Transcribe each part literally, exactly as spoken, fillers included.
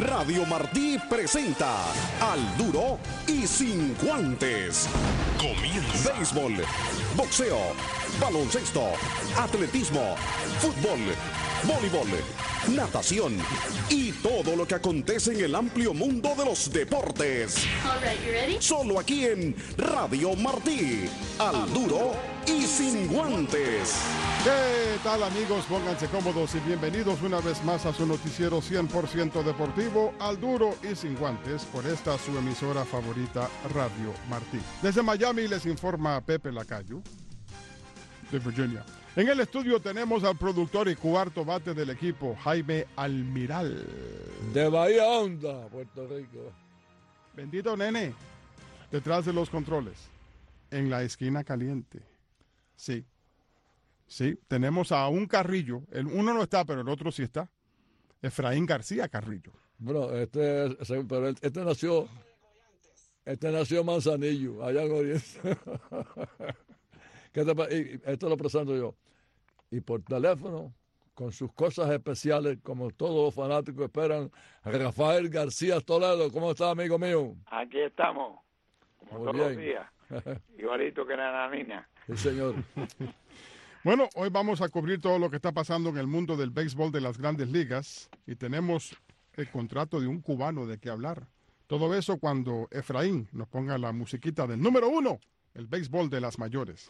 Radio Martí presenta Al Duro y Sin Guantes. Comienza. Béisbol, boxeo, baloncesto, atletismo, fútbol, voleibol, natación y todo lo que acontece en el amplio mundo de los deportes. All right, you ready? Solo aquí en Radio Martí. Al Duro y Sin Guantes. ¿Qué tal, amigos? Pónganse cómodos y bienvenidos una vez más a su noticiero cien por ciento deportivo, Al Duro y Sin Guantes, por esta su emisora favorita, Radio Martí. Desde Miami les informa Pepe Lacayo, de Virginia. En el estudio tenemos al productor y cuarto bate del equipo, Jaime Almiral. De Bahía Honda, Puerto Rico. Bendito nene. Detrás de los controles, en la esquina caliente. Sí. Sí, tenemos a un Carrillo. El uno no está, pero el otro sí está. Efraín García Carrillo. Bueno, este, pero este nació, este nació en Manzanillo, allá en Oriente. ¿Qué te, y esto lo presento yo. Y por teléfono, con sus cosas especiales, como todos los fanáticos esperan, Rafael García Toledo. ¿Cómo está, amigo mío? Aquí estamos, como Muy todos bien. los días, igualito que la niña. Sí, señor. Bueno, hoy vamos a cubrir todo lo que está pasando en el mundo del béisbol de las grandes ligas y tenemos el contrato de un cubano de qué hablar. Todo eso cuando Efraín nos ponga la musiquita del número uno, el béisbol de las mayores.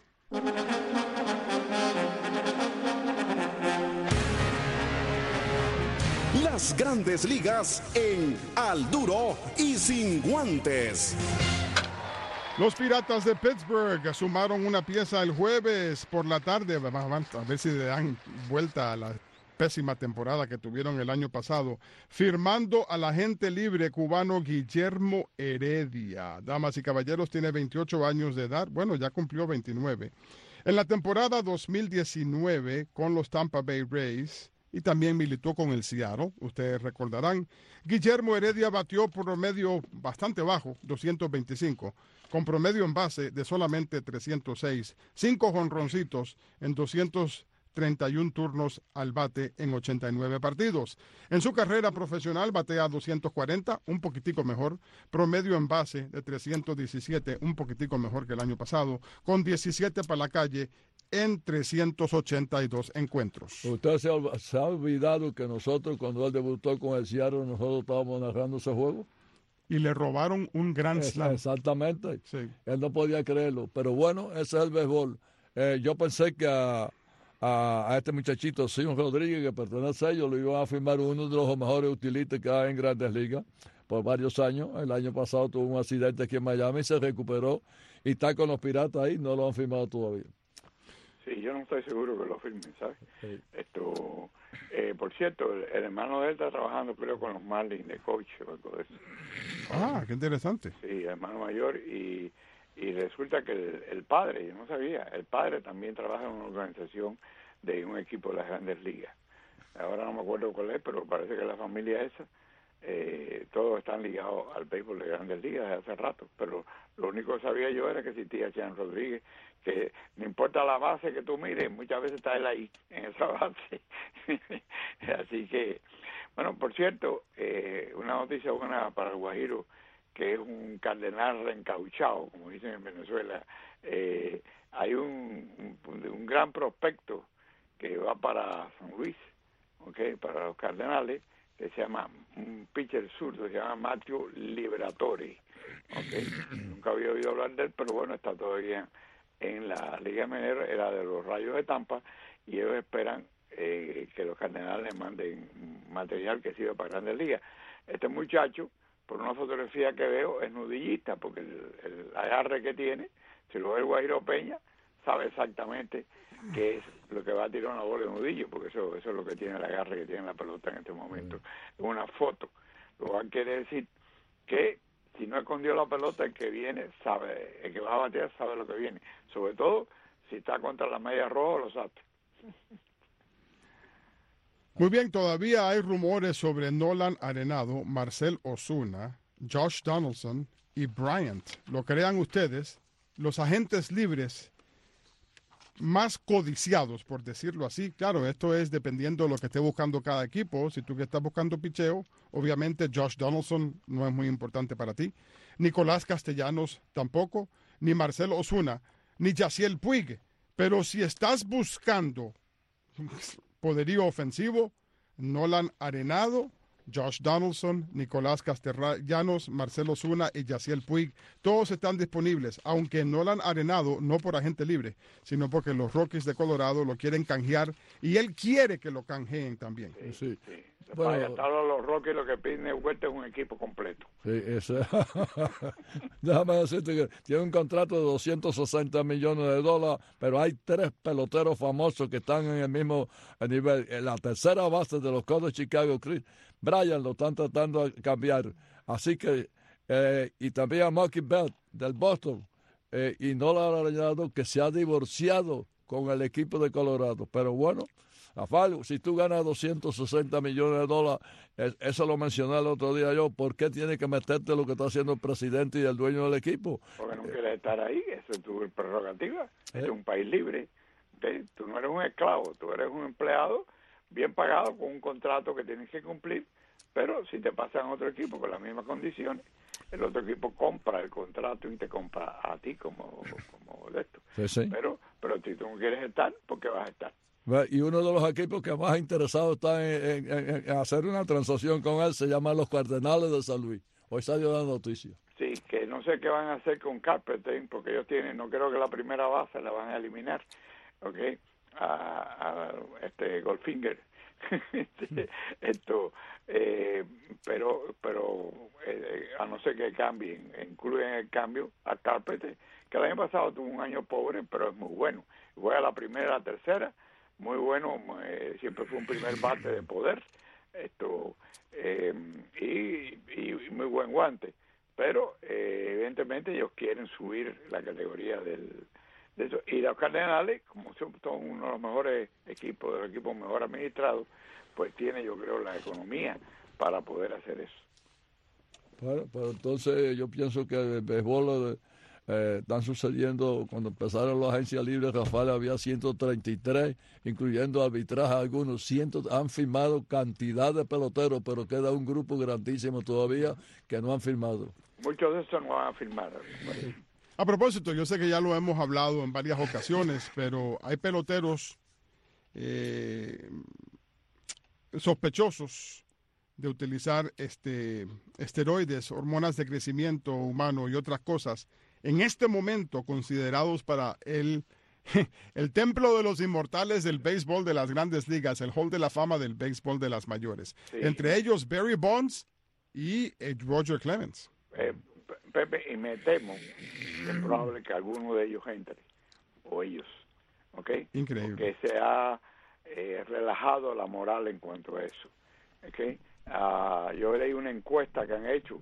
Las grandes ligas en Al Duro y Sin Guantes. Los Piratas de Pittsburgh sumaron una pieza el jueves por la tarde, a ver si le dan vuelta a la pésima temporada que tuvieron el año pasado, firmando al agente libre cubano Guillermo Heredia. Damas y caballeros, tiene veintiocho años de edad, bueno, ya cumplió veintinueve. En la temporada dos mil diecinueve con los Tampa Bay Rays, y también militó con el Seattle, ustedes recordarán, Guillermo Heredia batió por promedio bastante bajo, doscientos veinticinco, con promedio en base de solamente trescientos seis, cinco jonroncitos en doscientos treinta y uno turnos al bate en ochenta y nueve partidos. En su carrera profesional batea doscientos cuarenta, un poquitico mejor, promedio en base de trescientos diecisiete, un poquitico mejor que el año pasado, con diecisiete para la calle en trescientos ochenta y dos encuentros. Usted se ha, se ha olvidado que nosotros, cuando él debutó con el Seattle, nosotros estábamos narrando ese juego. Y le robaron un gran Es, slam. Exactamente. Sí. Él no podía creerlo. Pero bueno, ese es el béisbol. Eh, yo pensé que a, a, a este muchachito, Simon Rodríguez, que pertenece a ellos, lo iban a firmar uno de los mejores utilistas que hay en Grandes Ligas por varios años. El año pasado tuvo un accidente aquí en Miami, se recuperó y está con los Piratas ahí, no lo han firmado todavía. Sí, yo no estoy seguro que lo firmen, ¿sabes? Sí. Esto, eh, por cierto, el, el hermano de él está trabajando, creo, con los Marlins de coach o algo de eso. Ah, qué interesante. Sí, hermano mayor, y, y resulta que el, el padre, yo no sabía, el padre también trabaja en una organización de un equipo de las Grandes Ligas. Ahora no me acuerdo cuál es, pero parece que la familia esa, eh, todos están ligados al béisbol de Grandes Ligas desde hace rato, pero lo único que sabía yo era que existía Sean Rodríguez, que no importa la base que tú mires, muchas veces está él ahí, en esa base. Así que, bueno, por cierto, eh, una noticia buena para el Guajiro, que es un cardenal reencauchado, como dicen en Venezuela. Eh, hay un, un, un gran prospecto que va para San Luis, okay, para los Cardenales, que se llama, un pitcher zurdo, se llama Matthew Liberatori. Okay. Nunca había oído hablar de él, pero bueno, está todavía en la Liga Menor, era de los Rayos de Tampa, y ellos esperan eh, que los Cardenales manden material que sirva para Grandes Ligas. Este muchacho, por una fotografía que veo, es nudillista, porque el, el agarre que tiene, si lo ve el Guajiro Peña, sabe exactamente qué es lo que va a tirar una bola de nudillo, porque eso, eso es lo que tiene el agarre que tiene la pelota en este momento. Es una foto. Lo cual quiere decir que si no escondió la pelota, el que viene sabe, el que va a batear sabe lo que viene. Sobre todo si está contra la media roja o los Astros. Muy bien, todavía hay rumores sobre Nolan Arenado, Marcell Ozuna, Josh Donaldson y Bryant. Lo crean ustedes, los agentes libres más codiciados, por decirlo así. Claro, esto es dependiendo de lo que esté buscando cada equipo. Si tú que estás buscando picheo, obviamente Josh Donaldson no es muy importante para ti. Nicolás Castellanos tampoco, ni Marcelo Ozuna, ni Yasiel Puig. Pero si estás buscando poderío ofensivo, Nolan Arenado, Josh Donaldson, Nicolás Castellanos, Marcelo Ozuna y Yasiel Puig, todos están disponibles, aunque Nolan Arenado no por agente libre, sino porque los Rockies de Colorado lo quieren canjear y él quiere que lo canjeen también. Sí, Sí. sí. Bueno, Para gastar a los Rockies lo que piden es vuelta es un equipo completo. Sí, ese. Déjame decirte que tiene un contrato de doscientos sesenta millones de dólares, pero hay tres peloteros famosos que están en el mismo nivel. En la tercera base de los Cubs de Chicago, Chris Bryant, lo están tratando de cambiar. Así que, eh, y también a Mookie Betts del Boston, eh, y no lo ha añadido que se ha divorciado con el equipo de Colorado. Pero bueno, Rafael, si tú ganas doscientos sesenta millones de dólares, eso lo mencioné el otro día yo, ¿por qué tienes que meterte lo que está haciendo el presidente y el dueño del equipo? Porque no quieres estar ahí, eso es tu prerrogativa. ¿Eh? Es un país libre. ¿Okay? Tú no eres un esclavo, tú eres un empleado bien pagado con un contrato que tienes que cumplir, pero si te pasan a otro equipo con las mismas condiciones, el otro equipo compra el contrato y te compra a ti como, como de esto. Sí, sí. Pero, pero si tú no quieres estar, ¿por qué vas a estar? Y uno de los equipos que más interesado está en, en, en hacer una transacción con él se llama los Cardenales de San Luis. Hoy salió la noticia. Sí, que no sé qué van a hacer con Carpenter, porque ellos tienen, no creo que la primera base la van a eliminar, ¿ok? A, a este Goldfinger. Esto, eh, pero, pero eh, a no ser que cambien, incluyen el cambio a Carpenter, que el año pasado tuvo un año pobre, pero es muy bueno. Juega la primera, la tercera. Muy bueno, eh, siempre fue un primer bate de poder, esto eh, y, y muy buen guante, pero eh, evidentemente ellos quieren subir la categoría del, de eso. Y los Cardenales, como son, son uno de los mejores equipos, de los equipos mejor administrados, pues tiene, yo creo, la economía para poder hacer eso. Bueno, pues entonces yo pienso que el béisbol de Eh, están sucediendo, cuando empezaron las agencias libres, Rafael, había ciento treinta y tres, incluyendo arbitraje algunos, cientos, han firmado cantidad de peloteros, pero queda un grupo grandísimo todavía que no han firmado. Muchos de esos no van a firmar. A propósito, yo sé que ya lo hemos hablado en varias ocasiones, pero hay peloteros eh, sospechosos de utilizar este esteroides, hormonas de crecimiento humano y otras cosas, en este momento considerados para el, el templo de los inmortales del béisbol de las grandes ligas, el Hall de la Fama del béisbol de las mayores. Sí. Entre ellos Barry Bonds y eh, Roger Clemens. Eh, Pepe, y me temo que es probable que alguno de ellos entre, o ellos, ¿ok? Increíble. Que se ha eh, relajado la moral en cuanto a eso, ¿ok? Uh, yo leí una encuesta que han hecho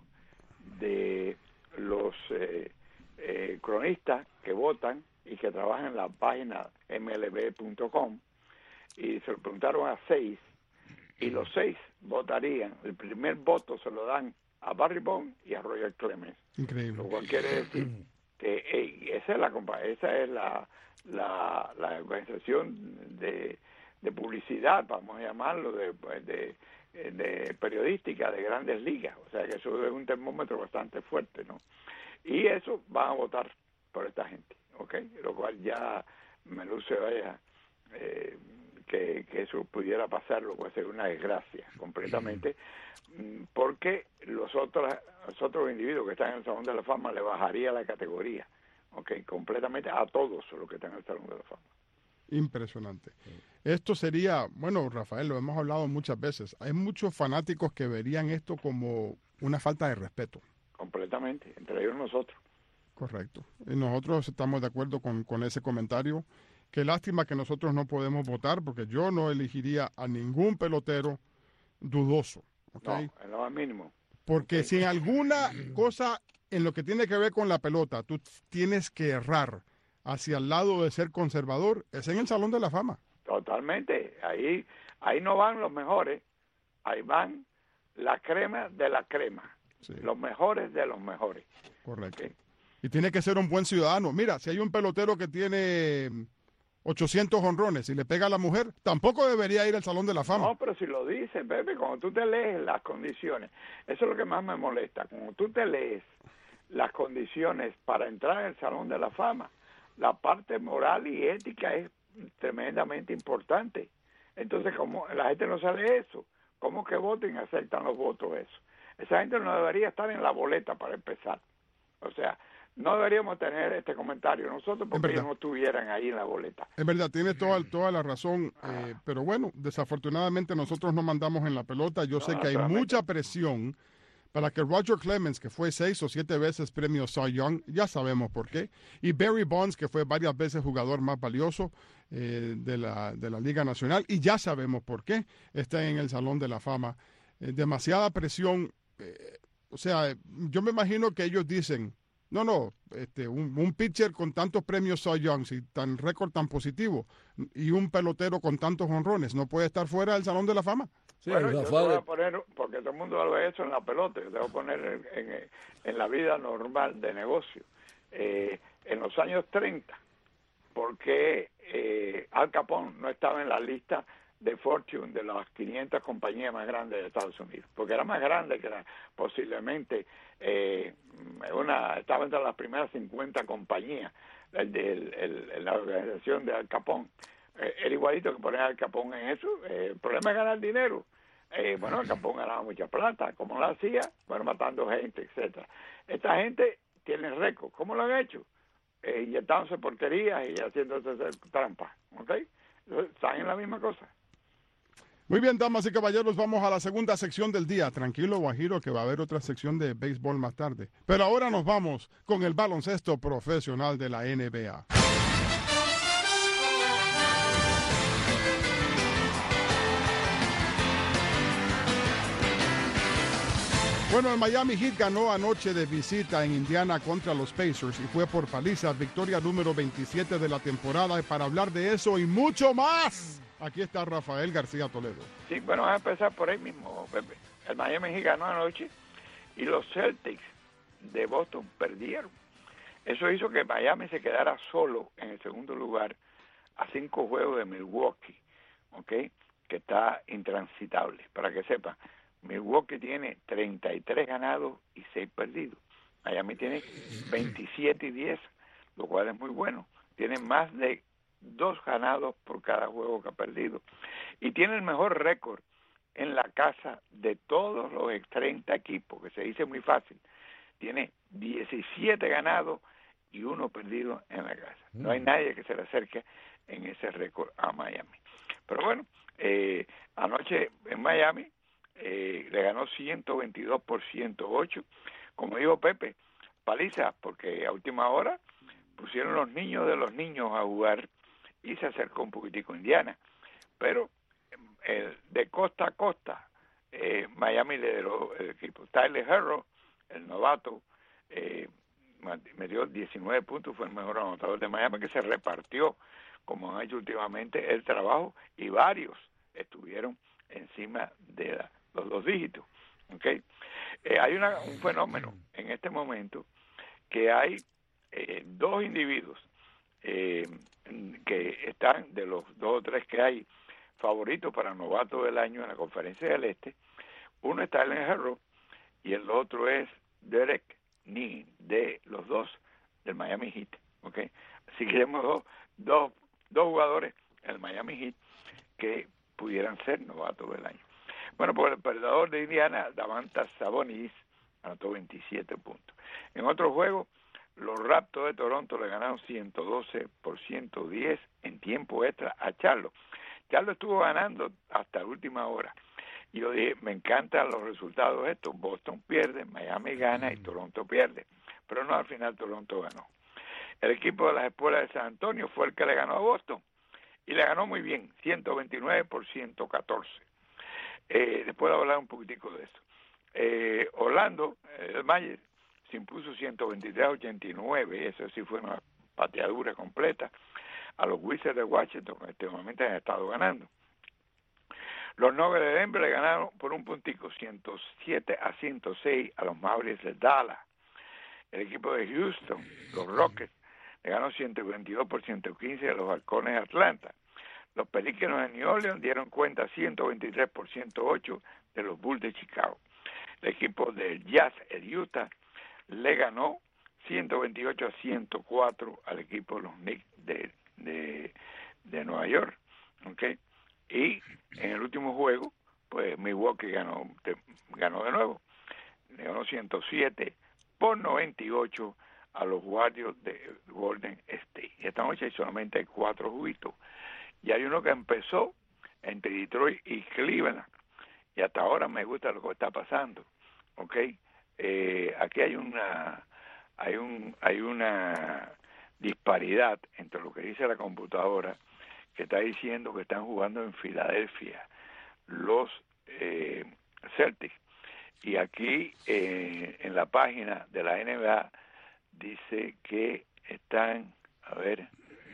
de los eh, eh, cronistas que votan y que trabajan en la página M L B punto com, y se lo preguntaron a seis, y los seis votarían, el primer voto se lo dan a Barry Bonds y a Roger Clemens. Increíble. Lo cual quiere decir que hey, esa es la esa es la la, la organización de, de publicidad, vamos a llamarlo, de, de de periodística de grandes ligas, o sea que eso es un termómetro bastante fuerte, ¿no? Y eso van a votar por esta gente, ¿ok? Lo cual ya me luce, vaya, eh, que, que eso pudiera pasar, lo cual sería una desgracia completamente, porque los otros, los otros individuos que están en el Salón de la Fama le bajaría la categoría, ¿ok? Completamente a todos los que están en el Salón de la Fama. Impresionante. Esto sería, bueno, Rafael, lo hemos hablado muchas veces, hay muchos fanáticos que verían esto como una falta de respeto. Completamente, entre ellos nosotros. Correcto. Y nosotros estamos de acuerdo con, con ese comentario. Qué lástima que nosotros no podemos votar, porque yo no elegiría a ningún pelotero dudoso. ¿Okay? No, en lo más mínimo. Porque okay. Si en alguna cosa en lo que tiene que ver con la pelota, tú tienes que errar hacia el lado de ser conservador, es en el Salón de la Fama. Totalmente. Ahí, ahí no van los mejores, ahí van la crema de la crema. Sí. Los mejores de los mejores. Correcto. Okay. Y tiene que ser un buen ciudadano. Mira, si hay un pelotero que tiene ochocientos honrones y le pega a la mujer, tampoco debería ir al Salón de la Fama. No, pero si lo dice, Pepe, cuando tú te lees las condiciones, eso es lo que más me molesta, cuando tú te lees las condiciones para entrar en el Salón de la Fama, la parte moral y ética es tremendamente importante. Entonces, como la gente no sabe eso, ¿cómo que voten y aceptan los votos eso? Esa gente no debería estar en la boleta para empezar. O sea, no deberíamos tener este comentario nosotros porque ellos no estuvieran ahí en la boleta. Es verdad, tiene toda, toda la razón, eh, pero bueno, desafortunadamente nosotros no mandamos en la pelota. Yo No, sé que hay mucha presión para que Roger Clemens, que fue seis o siete veces premio Cy Young, ya sabemos por qué, y Barry Bonds, que fue varias veces jugador más valioso eh, de, la, de la Liga Nacional, y ya sabemos por qué está en el Salón de la Fama. Eh, demasiada presión, eh, o sea, yo me imagino que ellos dicen, no, no, este, un, un pitcher con tantos premios Cy Young, y tan récord tan positivo, y un pelotero con tantos honrones, no puede estar fuera del Salón de la Fama. Sí, bueno, yo te Rafael, voy a poner, porque todo el mundo lo ve eso en la pelota, yo te voy a poner en, en, en la vida normal de negocio. Eh, en los años treinta, ¿por qué eh, Al Capone no estaba en la lista de Fortune de las quinientas compañías más grandes de Estados Unidos? Porque era más grande que era posiblemente eh, una, estaba entre las primeras cincuenta compañías de el, el, el, la organización de Al Capone. Eh, era igualito que poner Al Capone en eso. Eh, el problema es ganar dinero. Eh, bueno, Al Capone ganaba mucha plata. ¿Cómo lo hacía? Bueno, matando gente, etcétera. Esta gente tiene récord. ¿Cómo lo han hecho? Eh, inyectándose porquerías y haciéndose trampas. ¿Ok? Están en la misma cosa. Muy bien, damas y caballeros, vamos a la segunda sección del día. Tranquilo, Guajiro, que va a haber otra sección de béisbol más tarde. Pero ahora nos vamos con el baloncesto profesional de la N B A. Bueno, el Miami Heat ganó anoche de visita en Indiana contra los Pacers y fue por paliza, victoria número veintisiete de la temporada. Y para hablar de eso y mucho más, aquí está Rafael García Toledo. Sí, bueno, vamos a empezar por ahí mismo, Pepe. El Miami Heat ganó anoche y los Celtics de Boston perdieron. Eso hizo que Miami se quedara solo en el segundo lugar a cinco juegos de Milwaukee, ¿ok? Que está intransitable, para que sepan. Milwaukee tiene treinta y tres ganados y seis perdidos. Miami tiene veintisiete y diez, lo cual es muy bueno. Tiene más de dos ganados por cada juego que ha perdido. Y tiene el mejor récord en la casa de todos los treinta equipos, que se dice muy fácil. Tiene diecisiete ganados y uno perdido en la casa. No hay nadie que se le acerque en ese récord a Miami. Pero bueno, eh, anoche en Miami Eh, le ganó ciento veintidós por ciento ocho, como dijo Pepe, paliza, porque a última hora pusieron los niños de los niños a jugar y se acercó un poquitico Indiana, pero eh, de costa a costa eh, Miami lideró el equipo. Tyler Herro, el novato, eh, me dio diecinueve puntos, fue el mejor anotador de Miami, que se repartió, como han hecho últimamente, el trabajo, y varios estuvieron encima de la los dos dígitos, ¿ok? Eh, hay una, un fenómeno en este momento que hay eh, dos individuos eh, que están, de los dos o tres que hay favoritos para novato del año en la Conferencia del Este. Uno es Tyler Herro y el otro es Derek Neal, de los dos del Miami Heat, ¿ok? Así que tenemos dos, dos, dos jugadores en el Miami Heat que pudieran ser novatos del año. Bueno, pues el perdedor de Indiana, Domantas Sabonis, anotó veintisiete puntos. En otro juego, los Raptors de Toronto le ganaron ciento doce por ciento diez en tiempo extra a Charlotte. Charlotte estuvo ganando hasta la última hora. Y yo dije, me encantan los resultados estos. Boston pierde, Miami gana y Toronto pierde. Pero no, al final Toronto ganó. El equipo de las Espuelas de San Antonio fue el que le ganó a Boston. Y le ganó muy bien, ciento veintinueve por ciento catorce. Eh, después de hablar un poquitico de eso. Eh, Orlando, eh, el Magic, se impuso ciento veintitrés a ochenta y nueve, eso sí fue una pateadura completa, a los Wizards de Washington, que este momento han estado ganando. Los Nuggets de Denver le ganaron por un puntico, ciento siete a ciento seis, a los Mavericks de Dallas. El equipo de Houston, los Rockets, le ganó ciento veintidós por ciento quince a los Halcones de Atlanta. Los Pelícanos de New Orleans dieron cuenta ciento veintitrés por ciento ocho de los Bulls de Chicago. El equipo del Jazz, el Utah, le ganó ciento veintiocho a ciento cuatro al equipo de los Knicks de, de, de Nueva York. ¿Okay? Y en el último juego, pues Milwaukee ganó de, ganó de nuevo. Le ganó ciento siete por noventa y ocho a los Warriors de Golden State. Y esta noche hay solamente cuatro juguitos. Y hay uno que empezó entre Detroit y Cleveland. Y hasta ahora me gusta lo que está pasando. ¿Ok? Eh, aquí hay una hay un hay una disparidad entre lo que dice la computadora, que está diciendo que están jugando en Filadelfia los eh, Celtics, y aquí eh, en la página de la N B A dice que están, a ver,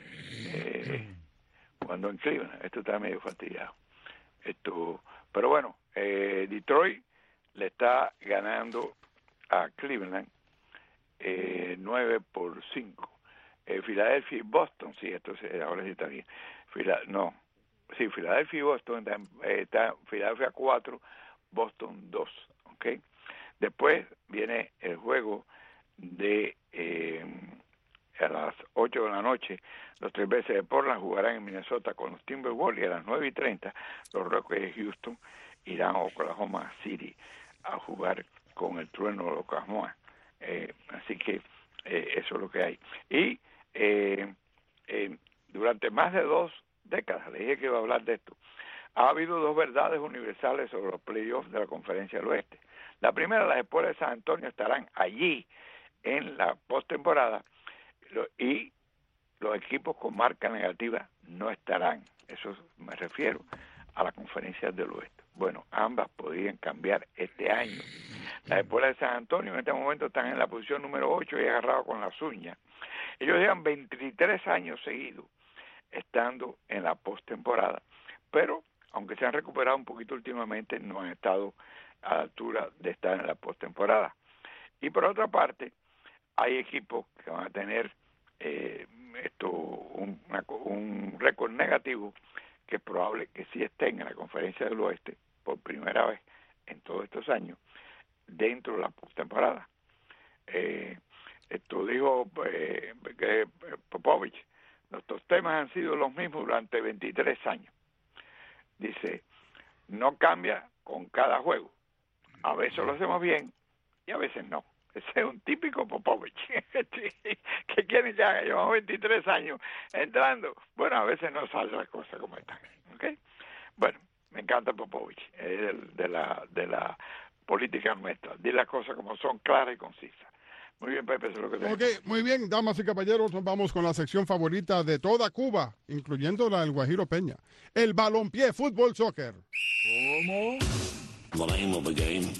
eh, cuando en Cleveland, esto está medio fastidiado, esto, pero bueno, eh, Detroit le está ganando a Cleveland eh, nueve por cinco. Eh, Filadelfia y Boston, sí, esto se, ahora sí está bien. Fila, no, sí, Filadelfia y Boston, está, eh, está Filadelfia cuatro, Boston dos, ¿ok? Después viene el juego de eh, a las ocho de la noche, los tres veces de Portland jugarán en Minnesota con los Timberwolves, y a las nueve y treinta los Rockets de Houston irán a Oklahoma City a jugar con el Trueno de Oklahoma. Eh, así que eh, eso es lo que hay. Y eh, eh, durante más de dos décadas, le dije que iba a hablar de esto, ha habido dos verdades universales sobre los playoffs de la Conferencia del Oeste. La primera, las Espuelas de San Antonio estarán allí en la postemporada, y los equipos con marca negativa no estarán. Eso me refiero a la Conferencia del Oeste. Bueno, ambas podrían cambiar este año. Las Espuelas de San Antonio en este momento están en la posición número ocho y agarrados con las uñas. Ellos llevan veintitrés años seguidos estando en la postemporada, pero aunque se han recuperado un poquito últimamente, no han estado a la altura de estar en la postemporada. Y por otra parte, hay equipos que van a tener eh, esto un, una, un récord negativo, que es probable que sí estén en la Conferencia del Oeste por primera vez en todos estos años dentro de la postemporada. Eh, esto dijo eh, que Popovich, nuestros temas han sido los mismos durante veintitrés años. Dice, no cambia con cada juego. A veces lo hacemos bien y a veces no. Ese es un típico Popovich. ¿Qué quieren que haga? Llevamos veintitrés años entrando. Bueno, a veces no salen las cosas como están. ¿Okay? Bueno, me encanta Popovich, es de la, de la política nuestra. Di las cosas como son, claras y concisas. Muy bien, Pepe, eso es lo que tengo. Ok, muy bien, damas y caballeros, vamos con la sección favorita de toda Cuba, incluyendo la del Guajiro Peña. El balompié, fútbol, soccer. ¿Cómo? The name of the game.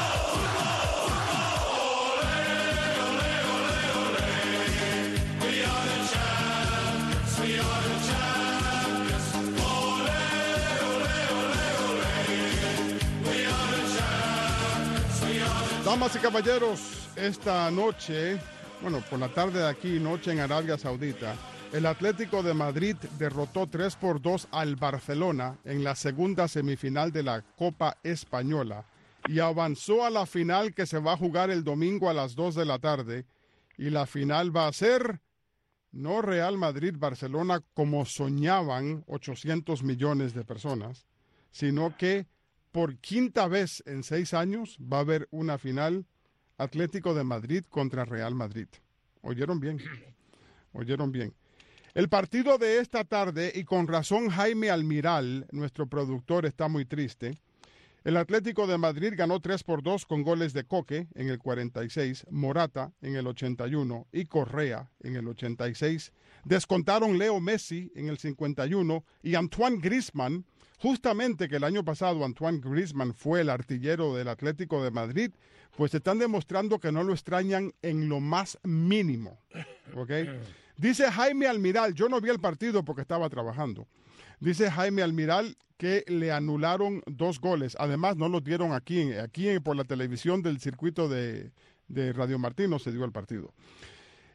Damas y caballeros, esta noche, bueno, por la tarde de aquí, noche en Arabia Saudita, el Atlético de Madrid derrotó tres por dos al Barcelona en la segunda semifinal de la Copa Española y avanzó a la final, que se va a jugar el domingo a las dos de la tarde, y la final va a ser no Real Madrid-Barcelona como soñaban ochocientos millones de personas, sino que por quinta vez en seis años va a haber una final Atlético de Madrid contra Real Madrid. ¿Oyeron bien? ¿Oyeron bien? El partido de esta tarde, y con razón Jaime Almiral, nuestro productor, está muy triste. El Atlético de Madrid ganó tres por dos con goles de Coque en el cuarenta y seis, Morata en el ochenta y uno y Correa en el ochenta y seis. Descontaron Leo Messi en el cincuenta y uno y Antoine Griezmann. Justamente que el año pasado Antoine Griezmann fue el artillero del Atlético de Madrid, pues están demostrando que no lo extrañan en lo más mínimo. ¿Okay? Dice Jaime Almiral, yo no vi el partido porque estaba trabajando. Dice Jaime Almiral que le anularon dos goles. Además, no los dieron aquí, aquí por la televisión del circuito de, de Radio Martín, no se dio el partido.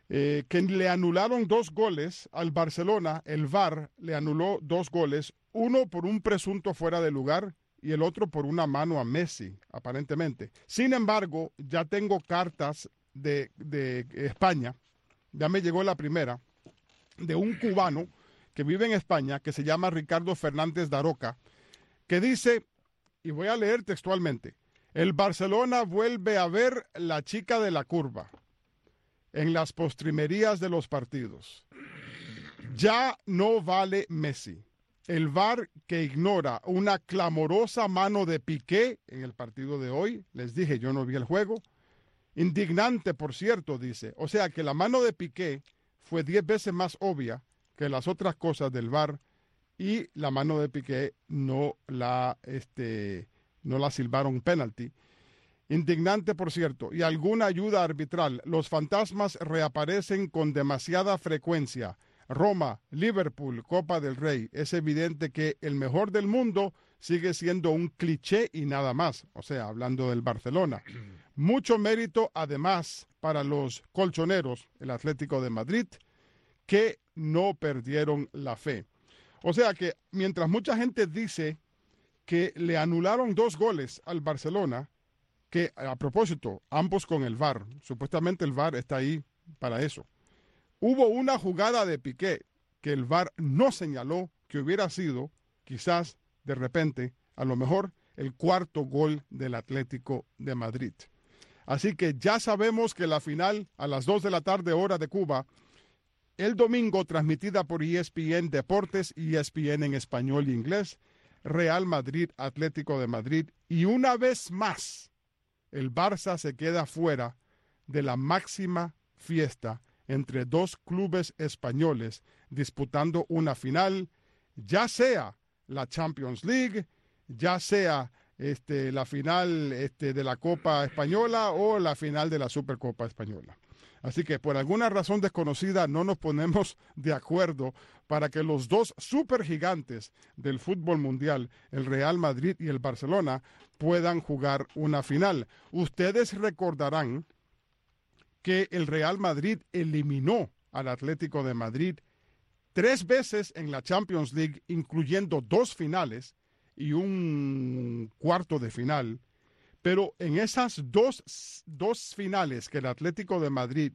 eh, que le anularon dos goles al Barcelona. El V A R le anuló dos goles, uno por un presunto fuera de lugar y el otro por una mano a Messi, aparentemente. Sin embargo, ya tengo cartas de, de España, ya me llegó la primera, de un cubano que vive en España, que se llama Ricardo Fernández Daroca, que dice, y voy a leer textualmente, el Barcelona vuelve a ver la chica de la curva en las postrimerías de los partidos. Ya no vale Messi. El V A R que ignora una clamorosa mano de Piqué en el partido de hoy, les dije, yo no vi el juego, indignante por cierto, dice, o sea que la mano de Piqué fue diez veces más obvia que las otras cosas del V A R y la mano de Piqué no la, este, no la silbaron penalti. Indignante, por cierto, y alguna ayuda arbitral. Los fantasmas reaparecen con demasiada frecuencia. Roma, Liverpool, Copa del Rey. Es evidente que el mejor del mundo sigue siendo un cliché y nada más. O sea, hablando del Barcelona. Mucho mérito, además, para los colchoneros, el Atlético de Madrid, que no perdieron la fe. O sea que mientras mucha gente dice que le anularon dos goles al Barcelona, que a propósito, ambos con el V A R, supuestamente el V A R está ahí para eso. Hubo una jugada de Piqué que el V A R no señaló que hubiera sido, quizás de repente, a lo mejor, el cuarto gol del Atlético de Madrid. Así que ya sabemos que la final a las dos de la tarde hora de Cuba, el domingo transmitida por E S P N Deportes, E S P N en español e inglés, Real Madrid, Atlético de Madrid, y una vez más, el Barça se queda fuera de la máxima fiesta entre dos clubes españoles disputando una final, ya sea la Champions League, ya sea este, la final este, de la Copa Española o la final de la Supercopa Española. Así que por alguna razón desconocida no nos ponemos de acuerdo para que los dos supergigantes del fútbol mundial, el Real Madrid y el Barcelona, puedan jugar una final. Ustedes recordarán que el Real Madrid eliminó al Atlético de Madrid tres veces en la Champions League, incluyendo dos finales y un cuarto de final. Pero en esas dos, dos finales que el Atlético de Madrid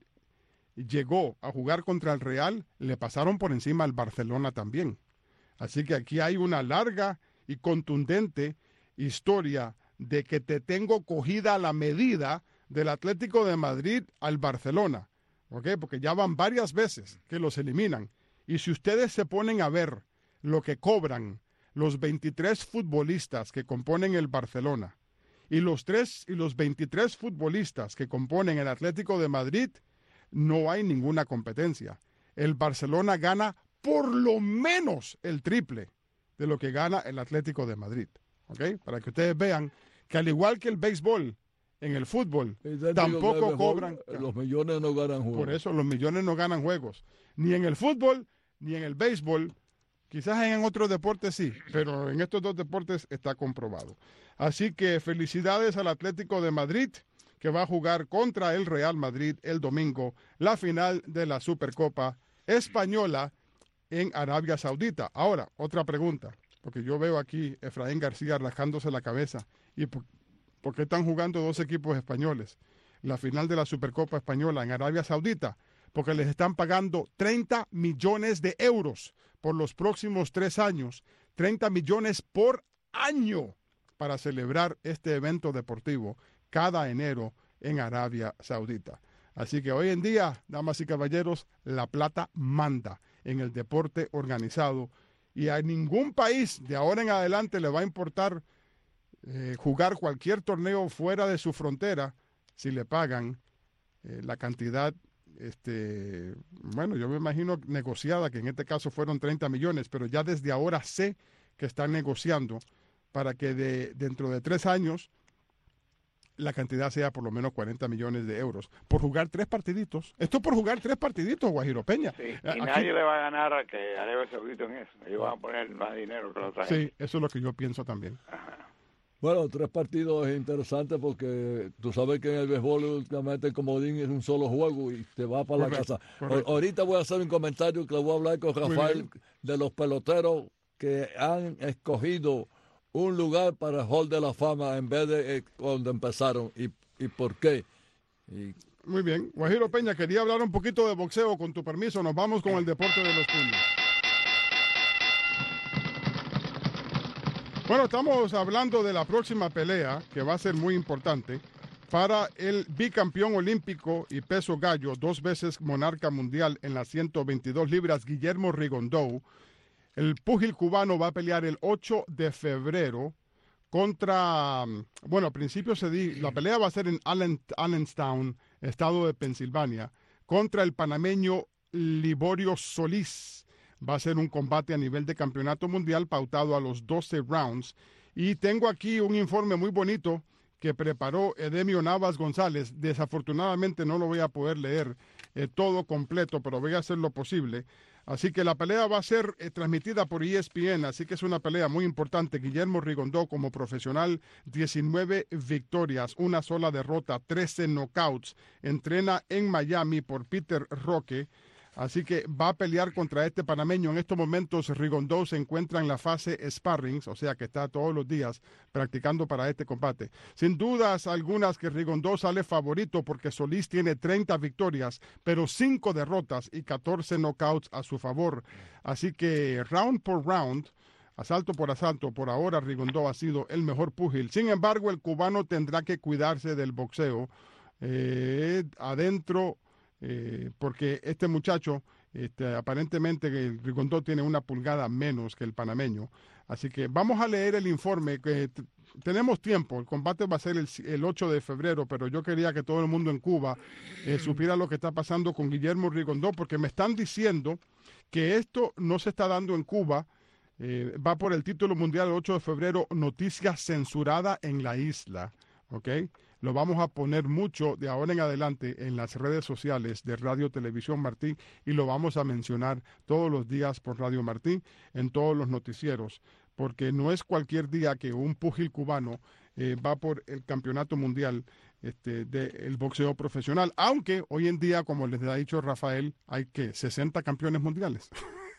llegó a jugar contra el Real, le pasaron por encima al Barcelona también. Así que aquí hay una larga y contundente historia de que te tengo cogida a la medida del Atlético de Madrid al Barcelona, ¿ok? Porque ya van varias veces que los eliminan. Y si ustedes se ponen a ver lo que cobran los veintitrés futbolistas que componen el Barcelona y los, tres, y los veintitrés futbolistas que componen el Atlético de Madrid, no hay ninguna competencia. El Barcelona gana por lo menos el triple de lo que gana el Atlético de Madrid, ¿ok? Para que ustedes vean que al igual que el béisbol, en el fútbol tampoco cobran. Los millones no ganan juegos. Por eso los millones no ganan juegos. Ni en el fútbol, ni en el béisbol. Quizás en otros deportes sí, pero en estos dos deportes está comprobado. Así que felicidades al Atlético de Madrid, que va a jugar contra el Real Madrid el domingo, la final de la Supercopa Española en Arabia Saudita. Ahora, otra pregunta, porque yo veo aquí a Efraín García rascándose la cabeza. ¿Y por, por qué están jugando dos equipos españoles la final de la Supercopa Española en Arabia Saudita? Porque les están pagando treinta millones de euros por los próximos tres años, treinta millones por año para celebrar este evento deportivo cada enero en Arabia Saudita. Así que hoy en día, damas y caballeros, la plata manda en el deporte organizado y a ningún país de ahora en adelante le va a importar eh, jugar cualquier torneo fuera de su frontera si le pagan eh, la cantidad, este, bueno, yo me imagino negociada, que en este caso fueron treinta millones, pero ya desde ahora sé que están negociando para que de, dentro de tres años la cantidad sea por lo menos cuarenta millones de euros por jugar tres partiditos. Esto por jugar tres partiditos, Guajiro Peña. Sí, y Aquí, nadie le va a ganar a que Arabia Saudita en eso. Ellos van a poner más dinero que los traen. Sí, eso es lo que yo pienso también. Ajá. Bueno, tres partidos es interesante porque tú sabes que en el béisbol últimamente el comodín es un solo juego y te va para Correcto, la casa. correcto. O- ahorita voy a hacer un comentario que le voy a hablar con Rafael de los peloteros que han escogido un lugar para el Hall de la Fama en vez de eh, cuando empezaron y, y por qué. Y Muy bien. Guajiro Peña, quería hablar un poquito de boxeo, con tu permiso. Nos vamos con el deporte de los puños. Bueno, estamos hablando de la próxima pelea, que va a ser muy importante, para el bicampeón olímpico y peso gallo, dos veces monarca mundial en las ciento veintidós libras, Guillermo Rigondou. El púgil cubano va a pelear el ocho de febrero contra, bueno, al principio se di, la pelea va a ser en Allen, Allentown, estado de Pensilvania, contra el panameño Liborio Solís. Va a ser un combate a nivel de campeonato mundial pautado a los doce rounds. Y tengo aquí un informe muy bonito que preparó Edemio Navas González. Desafortunadamente no lo voy a poder leer eh, todo completo, pero voy a hacer lo posible. Así que la pelea va a ser eh, transmitida por E S P N, así que es una pelea muy importante. Guillermo Rigondou como profesional, diecinueve victorias, una sola derrota, trece knockouts. Entrena en Miami por Peter Roque. Así que va a pelear contra este panameño. En estos momentos Rigondou se encuentra en la fase sparrings, o sea que está todos los días practicando para este combate. Sin dudas algunas que Rigondou sale favorito porque Solís tiene treinta victorias, pero cinco derrotas y catorce knockouts a su favor. Así que round por round, asalto por asalto, por ahora Rigondou ha sido el mejor púgil. Sin embargo, el cubano tendrá que cuidarse del boxeo eh, adentro. Eh, porque este muchacho, este, aparentemente el Rigondou tiene una pulgada menos que el panameño. Así que vamos a leer el informe, que t- tenemos tiempo, el combate va a ser el, el ocho de febrero, pero yo quería que todo el mundo en Cuba eh, supiera lo que está pasando con Guillermo Rigondou, porque me están diciendo que esto no se está dando en Cuba. Eh, va por el título mundial el ocho de febrero, noticia censurada en la isla, ¿ok? Lo vamos a poner mucho de ahora en adelante en las redes sociales de Radio Televisión Martí y lo vamos a mencionar todos los días por Radio Martí en todos los noticieros, porque no es cualquier día que un púgil cubano eh, va por el campeonato mundial este, del boxeo profesional, aunque hoy en día, como les ha dicho Rafael, hay que sesenta campeones mundiales.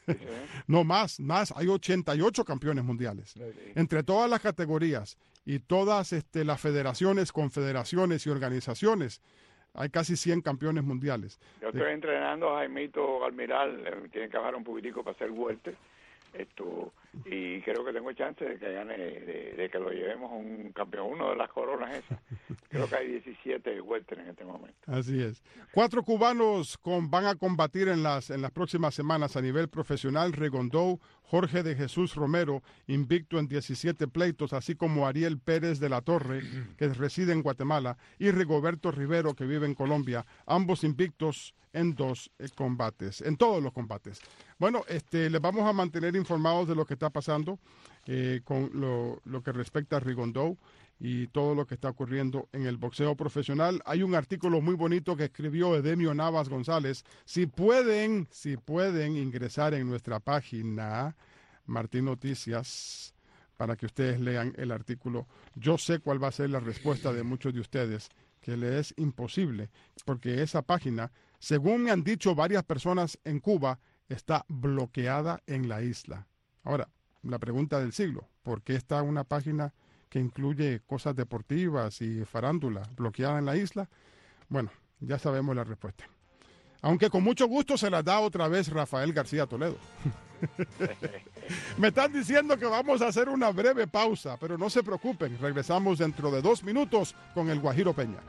No más, más, hay ochenta y ocho campeones mundiales. Entre todas las categorías y todas este, las federaciones, confederaciones y organizaciones, hay casi cien campeones mundiales. Yo estoy entrenando a Jaimito Almiral, eh, tiene que bajar un poquitico para hacer welter, esto, y creo que tengo chance de que gane, de, de que lo llevemos a un campeón, uno de las coronas esas. Creo que hay diecisiete welter en este momento. Así es. Cuatro cubanos con, van a combatir en las, en las próximas semanas a nivel profesional: Rigondou, Jorge de Jesús Romero, invicto en diecisiete pleitos, así como Ariel Pérez de la Torre, que reside en Guatemala, y Rigoberto Rivero, que vive en Colombia, ambos invictos en dos eh, combates, en todos los combates. Bueno, este, les vamos a mantener informados de lo que está pasando eh, con lo, lo que respecta a Rigondou y todo lo que está ocurriendo en el boxeo profesional. Hay un artículo muy bonito que escribió Edemio Navas González. Si pueden, si pueden ingresar en nuestra página Martín Noticias para que ustedes lean el artículo. Yo sé cuál va a ser la respuesta de muchos de ustedes, que le es imposible, porque esa página, según me han dicho varias personas en Cuba, está bloqueada en la isla. Ahora, la pregunta del siglo: ¿por qué está una página que incluye cosas deportivas y farándula bloqueada en la isla? Bueno, ya sabemos la respuesta. Aunque con mucho gusto se la da otra vez Rafael García Toledo. Me están diciendo que vamos a hacer una breve pausa, pero no se preocupen, regresamos dentro de dos minutos con el Guajiro Peña.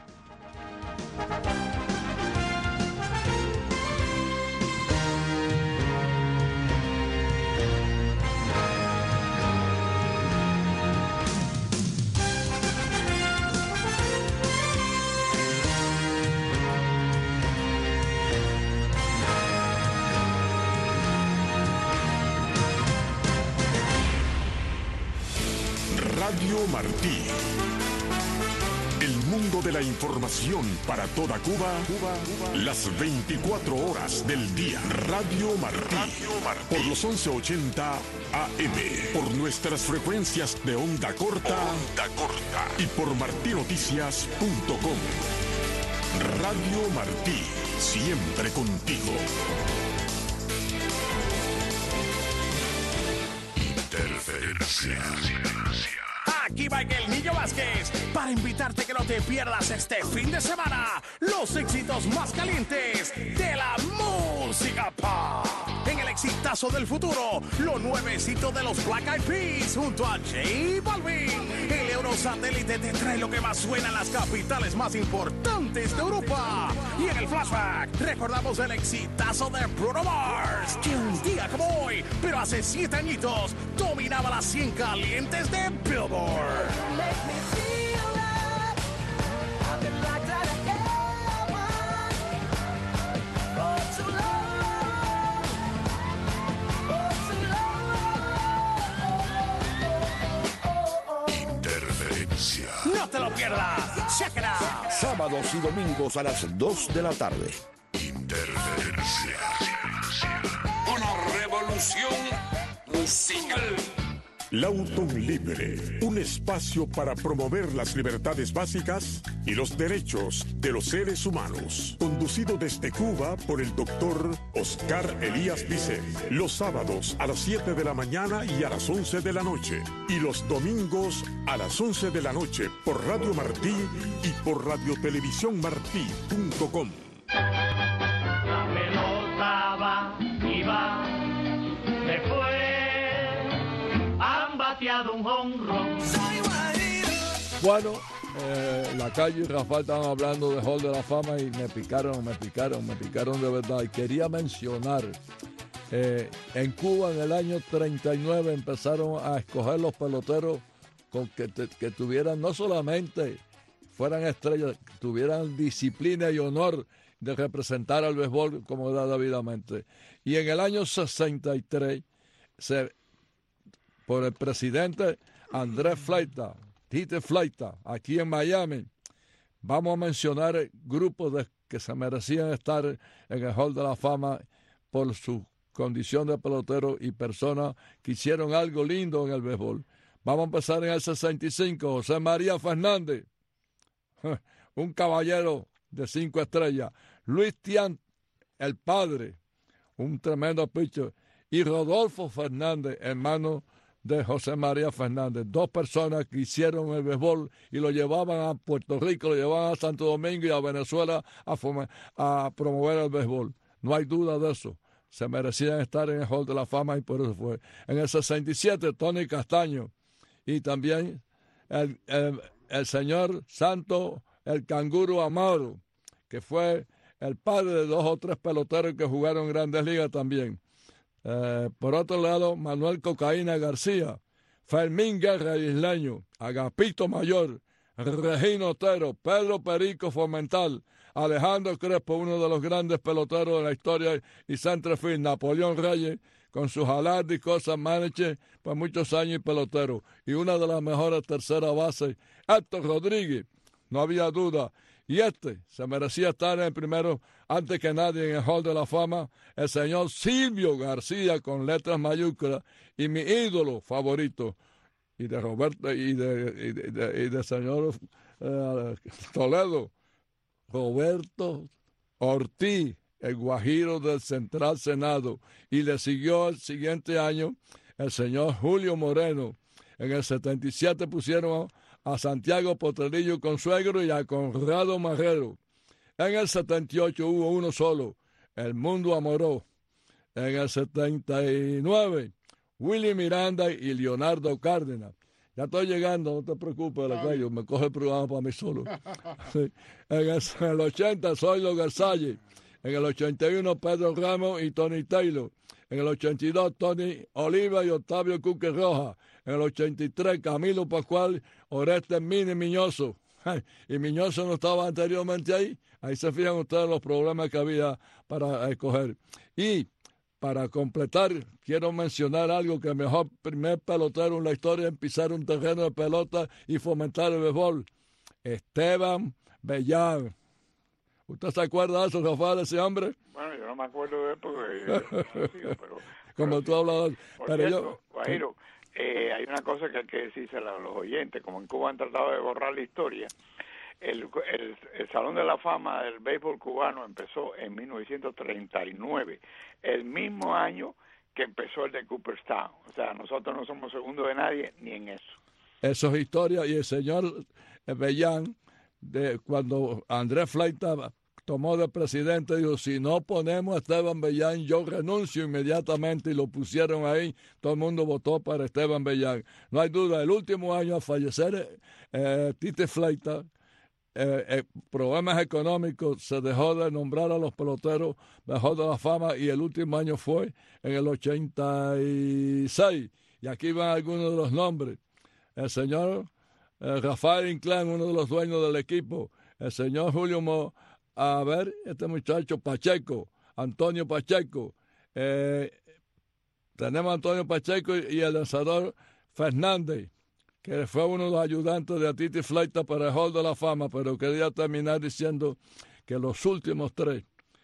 Radio Martí, El mundo de la información para toda Cuba, Cuba, Cuba. Las veinticuatro horas del día. Radio Martí. Radio Martí. Por los once ochenta A M. Por nuestras frecuencias de onda corta. Onda corta. Y por martí noticias punto com. Radio Martí. Siempre contigo. Interferencia. Aquí va el Niño Vázquez para invitarte que no te pierdas este fin de semana los éxitos más calientes de la música pop. En el exitazo del futuro, lo nuevecito de los Black Eyed Peas junto a J Balvin. El Eurosatélite te trae lo que más suena en las capitales más importantes de Europa. Y en el flashback recordamos el exitazo de Bruno Mars, que un día como hoy, pero hace siete añitos, dominaba las cien calientes de Billboard. Interferencia. No te lo pierdas. Check it out. Sábados y domingos a las dos de la tarde. Interferencia. Una revolución musical. Lautun Libre, un espacio para promover las libertades básicas y los derechos de los seres humanos. Conducido desde Cuba por el doctor Oscar Elías Vicent. Los sábados a las siete de la mañana y a las once de la noche. Y los domingos a las once de la noche por Radio Martí y por radiotelevisión martí punto com. La pelota va y va, después han bateado un jonrón. Bueno, eh, la calle y Rafael estaban hablando de Hall de la Fama y me picaron, me picaron, me picaron de verdad. Y quería mencionar, eh, en Cuba en el año treinta y nueve empezaron a escoger los peloteros con que, te, que tuvieran no solamente fueran estrellas, tuvieran disciplina y honor de representar al béisbol como era debidamente. Y en el año sesenta y tres, se, por el presidente Andrés Fleita, Tite Fleita, aquí en Miami, vamos a mencionar grupos de, que se merecían estar en el Hall de la Fama por su condición de pelotero y personas que hicieron algo lindo en el béisbol. Vamos a empezar en el sesenta y cinco, José María Fernández, un caballero de cinco estrellas. Luis Tiant, el padre, un tremendo pitcher. Y Rodolfo Fernández, hermano de José María Fernández. Dos personas que hicieron el béisbol y lo llevaban a Puerto Rico, lo llevaban a Santo Domingo y a Venezuela a, a promover el béisbol. No hay duda de eso. Se merecían estar en el Hall de la Fama y por eso fue. En el sesenta y siete, Tony Castaño. Y también el, el, el señor Santo, el Canguro Amaro, que fue el padre de dos o tres peloteros que jugaron en Grandes Ligas también. Eh, por otro lado, Manuel Cocaína García, Fermín Guerra Isleño, Agapito Mayor, Regino Otero, Pedro Perico Fomental, Alejandro Crespo, uno de los grandes peloteros de la historia, y centerfield Napoleón Reyes, con sus Alardi y cosas manager por muchos años y pelotero. Y una de las mejores terceras bases, Héctor Rodríguez, no había duda. Y este se merecía estar en el primero, antes que nadie, en el Hall de la Fama, el señor Silvio García, con letras mayúsculas, y mi ídolo favorito, y de Roberto, y de, y de, y de, y de señor uh, Toledo, Roberto Ortiz, el guajiro del Central Senado, y le siguió el siguiente año el señor Julio Moreno. En el setenta y siete pusieron a Santiago Potrerillo Consuegro y a Conrado Marrero. En el setenta y ocho hubo uno solo, el Mundo Amoró. En el setenta y nueve, Willy Miranda y Leonardo Cárdenas. Ya estoy llegando, no te preocupes, Lacayo, me coge el programa para mí solo. Sí. En, el, en el ochenta, Zoilo Garzalle. En el ochenta y uno, Pedro Ramos y Tony Taylor. En el ochenta y dos, Tony Oliva y Octavio Cuque Roja. En el ochenta y tres, Camilo Pascual, Oreste Mini Miñoso. Y Miñoso no estaba anteriormente ahí. Ahí se fijan ustedes los problemas que había para escoger. Y para completar, quiero mencionar algo que el mejor primer pelotero en la historia en pisar un terreno de pelota y fomentar el béisbol. Esteban Bellán. ¿Usted se acuerda de eso, Rafael, de ese hombre? Bueno, yo no me acuerdo de él porque yo no conocido, pero... Como pero tú sí. hablas, Por pero cierto, yo... Guajiro, eh, hay una cosa que hay que decírsela a los oyentes, como en Cuba han tratado de borrar la historia. El, el, el Salón de la Fama del béisbol cubano empezó en mil novecientos treinta y nueve, el mismo año que empezó el de Cooperstown. O sea, nosotros no somos segundos de nadie ni en eso. Eso es historia, y el señor Bellán, de, cuando Andrés Fleita tomó de presidente, dijo, si no ponemos a Esteban Bellán, yo renuncio inmediatamente, y lo pusieron ahí, todo el mundo votó para Esteban Bellán. No hay duda, el último año a fallecer eh, Tite Fleita, eh, eh, problemas económicos, se dejó de nombrar a los peloteros mejor de la fama, y el último año fue en el ochenta y seis, y aquí van algunos de los nombres. El señor eh, Rafael Inclán, uno de los dueños del equipo, el señor Julio Mo, a ver, este muchacho Pacheco, Antonio Pacheco, eh, tenemos a Antonio Pacheco y, y el lanzador Fernández, que fue uno de los ayudantes de Titi Fleita para el Hall de la Fama, pero quería terminar diciendo que los últimos tres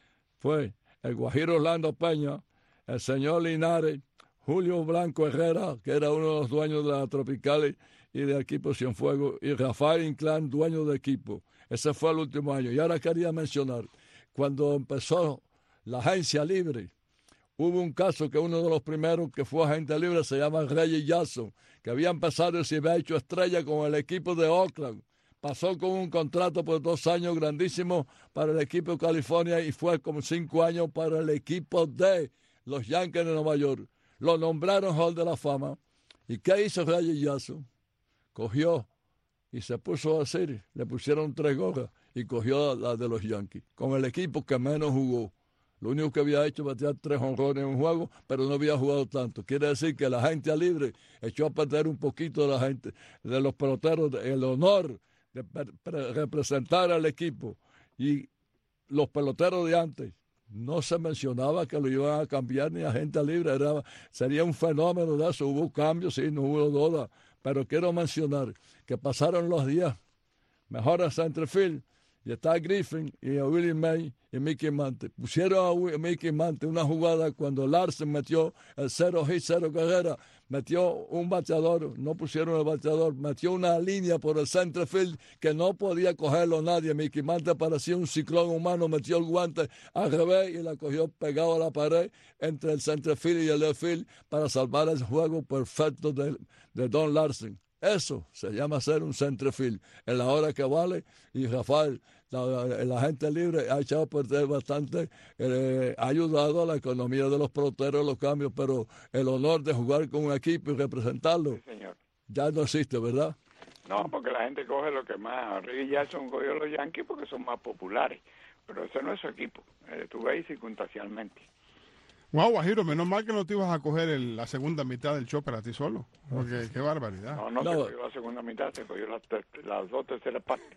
fue el Guajiro Orlando Peña, el señor Linares, Julio Blanco Herrera, que era uno de los dueños de la Tropicales y del equipo Cienfuegos, y Rafael Inclán, dueño de equipo. Ese fue el último año. Y ahora quería mencionar, cuando empezó la agencia libre, hubo un caso que uno de los primeros que fue agente libre se llama Reggie Jackson, que había empezado y se había hecho estrella con el equipo de Oakland. Pasó con un contrato por dos años grandísimo para el equipo de California y fue como cinco años para el equipo de los Yankees de Nueva York. Lo nombraron Hall de la Fama. ¿Y qué hizo Reggie Jackson? Cogió y se puso a decir, le pusieron tres gorras y cogió la de los Yankees, con el equipo que menos jugó. Lo único que había hecho was batear tres jonrones en un juego, pero no había jugado tanto. Quiere decir que la gente libre echó a perder un poquito de la gente, de los peloteros, el honor de representar al equipo. Y los peloteros de antes, no se mencionaba que lo iban a cambiar ni a gente libre. Era, sería un fenómeno de eso. Hubo cambios, sí, no hubo duda. Pero quiero mencionar que pasaron los días mejor a centerfield y está Griffin y a Willie May y Mickey Mantle. Pusieron a Mickey Mantle una jugada cuando Larsen metió el cero hit, cero carrera, metió un bateador, no pusieron el bateador, metió una línea por el centerfield que no podía cogerlo nadie. Mickey Mantle parecía un ciclón humano, metió el guante al revés y la cogió pegado a la pared entre el centerfield y el left field para salvar el juego perfecto de, de Don Larsen. Eso se llama ser un centerfield en la hora que vale. Y Rafael, la, la gente libre, ha echado a perder bastante, eh, ha ayudado a la economía de los peloteros, los cambios, pero el honor de jugar con un equipo y representarlo, Sí, señor. ya no existe, ¿verdad? No, porque la gente coge lo que más. Reggie Jackson cogió los Yankees porque son más populares, pero ese no es su equipo. Eh, estuve ahí circunstancialmente. Wow, Guajiro, menos mal que no te ibas a coger el- la segunda mitad del show para ti solo. Porque qué barbaridad. No, no, No. se cogió la segunda mitad, se cogió las, ter- las dos terceras partes.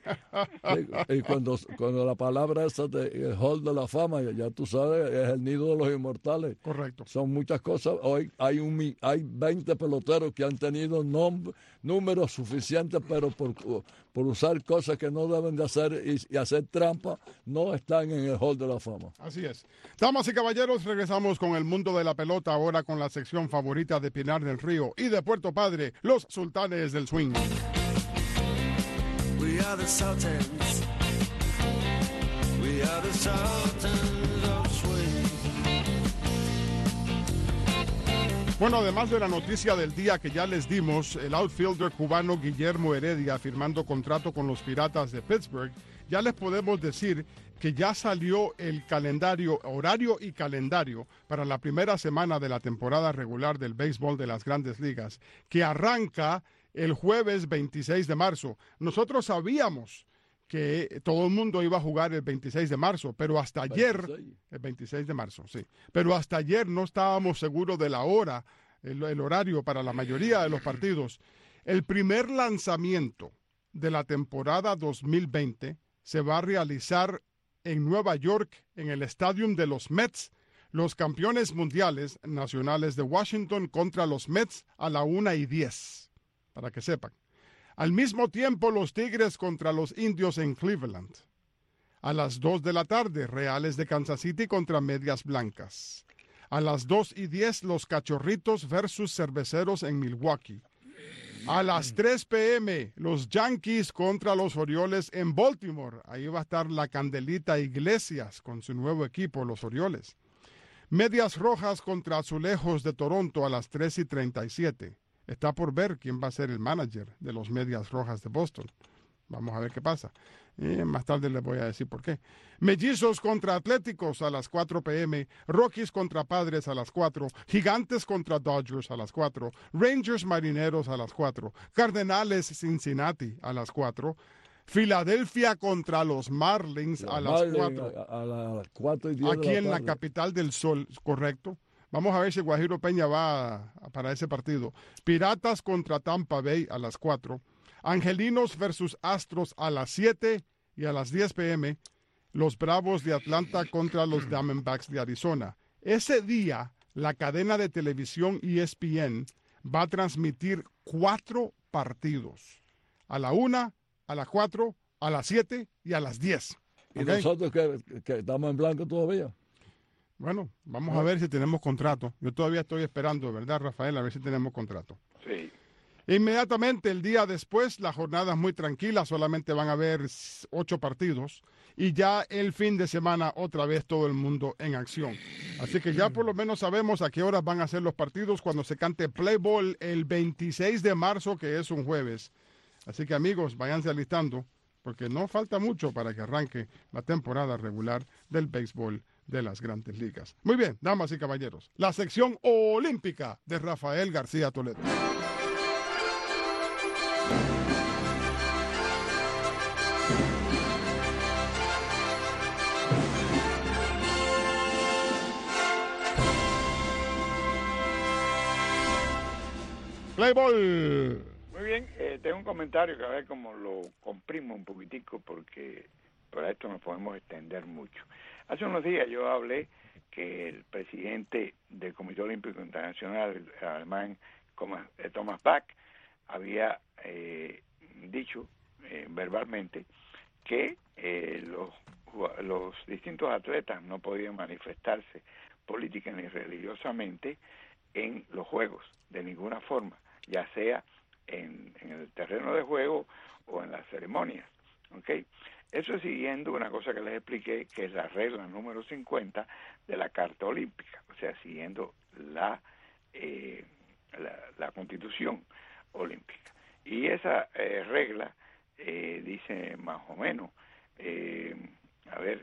Y, y cuando, cuando la palabra esa de el Hall de la Fama, ya, ya tú sabes, es el nido de los inmortales. Correcto. Son muchas cosas. Hoy hay un mi- hay veinte peloteros que han tenido nom- números suficientes, pero por, por usar cosas que no deben de hacer y, y hacer trampa, no están en el Hall de la Fama. Así es. Damas y caballeros, regresamos con el mundo de la pelota, ahora con la sección favorita de Pinar del Río y de Puerto Padre, los sultanes del swing. We are the Sultans. We are the Sultans of Swing. Bueno, además de la noticia del día que ya les dimos, el outfielder cubano Guillermo Heredia firmando contrato con los Piratas de Pittsburgh, ya les podemos decir que ya salió el calendario, horario y calendario para la primera semana de la temporada regular del béisbol de las Grandes Ligas, que arranca el jueves veintiséis de marzo. Nosotros sabíamos que todo el mundo iba a jugar el veintiséis de marzo, pero hasta ayer, veintiséis. el veintiséis de marzo, sí, pero hasta ayer no estábamos seguros de la hora, el, el horario para la mayoría de los partidos. El primer lanzamiento de la temporada dos mil veinte se va a realizar en Nueva York, en el Stadium de los Mets, los campeones mundiales nacionales de Washington contra los Mets a la una y diez, para que sepan. Al mismo tiempo, los Tigres contra los Indios en Cleveland. A las dos de la tarde, Reales de Kansas City contra Medias Blancas. A las dos y diez, los Cachorritos versus Cerveceros en Milwaukee. A las tres p m, los Yankees contra los Orioles en Baltimore. Ahí va a estar la Candelita Iglesias con su nuevo equipo, los Orioles. Medias Rojas contra Azulejos de Toronto a las tres y treinta y siete. Está por ver quién va a ser el manager de los Medias Rojas de Boston. Vamos a ver qué pasa. Y más tarde les voy a decir por qué. Mellizos contra Atléticos a las cuatro p m Rockies contra Padres a las cuatro. Gigantes contra Dodgers a las cuatro. Rangers Marineros a las cuatro. Cardenales Cincinnati a las cuatro. Filadelfia contra los Marlins Los a las Marlins cuatro. A, a las cuatro y diez Aquí de la en la tarde. capital del sol, correcto. Vamos a ver si Guajiro Peña va a- para ese partido. Piratas contra Tampa Bay a las cuatro. Angelinos versus Astros a las siete y a las diez p m los Bravos de Atlanta contra los Diamondbacks de Arizona. Ese día, la cadena de televisión E S P N va a transmitir cuatro partidos. A la una, a las cuatro, a las siete y a las diez. Y ¿Ok? nosotros que, que estamos en blanco todavía. Bueno, vamos a ver si tenemos contrato. Yo todavía estoy esperando, ¿verdad, Rafael? A ver si tenemos contrato. Sí. Inmediatamente, el día después, la jornada es muy tranquila, solamente van a haber s- ocho partidos y ya el fin de semana otra vez todo el mundo en acción. Así que ya por lo menos sabemos a qué horas van a ser los partidos cuando se cante Play Ball el veintiséis de marzo, que es un jueves. Así que amigos, váyanse alistando porque no falta mucho para que arranque la temporada regular del béisbol de las Grandes Ligas. Muy bien, damas y caballeros, la sección olímpica de Rafael García Toledo. Play ball. Muy bien, eh, tengo un comentario que a ver cómo lo comprimo un poquitico porque para esto nos podemos extender mucho. Hace unos días yo hablé que el presidente del Comité Olímpico Internacional, el alemán Thomas Bach, había eh, dicho eh, verbalmente que eh, los, los distintos atletas no podían manifestarse política ni religiosamente en los Juegos, de ninguna forma, ya sea en, en el terreno de juego o en las ceremonias. ¿Okay? Eso es siguiendo una cosa que les expliqué, que es la regla número cincuenta de la Carta Olímpica, o sea, siguiendo la, eh, la, la Constitución Olímpica. Y esa eh, regla eh, dice más o menos, eh, a ver,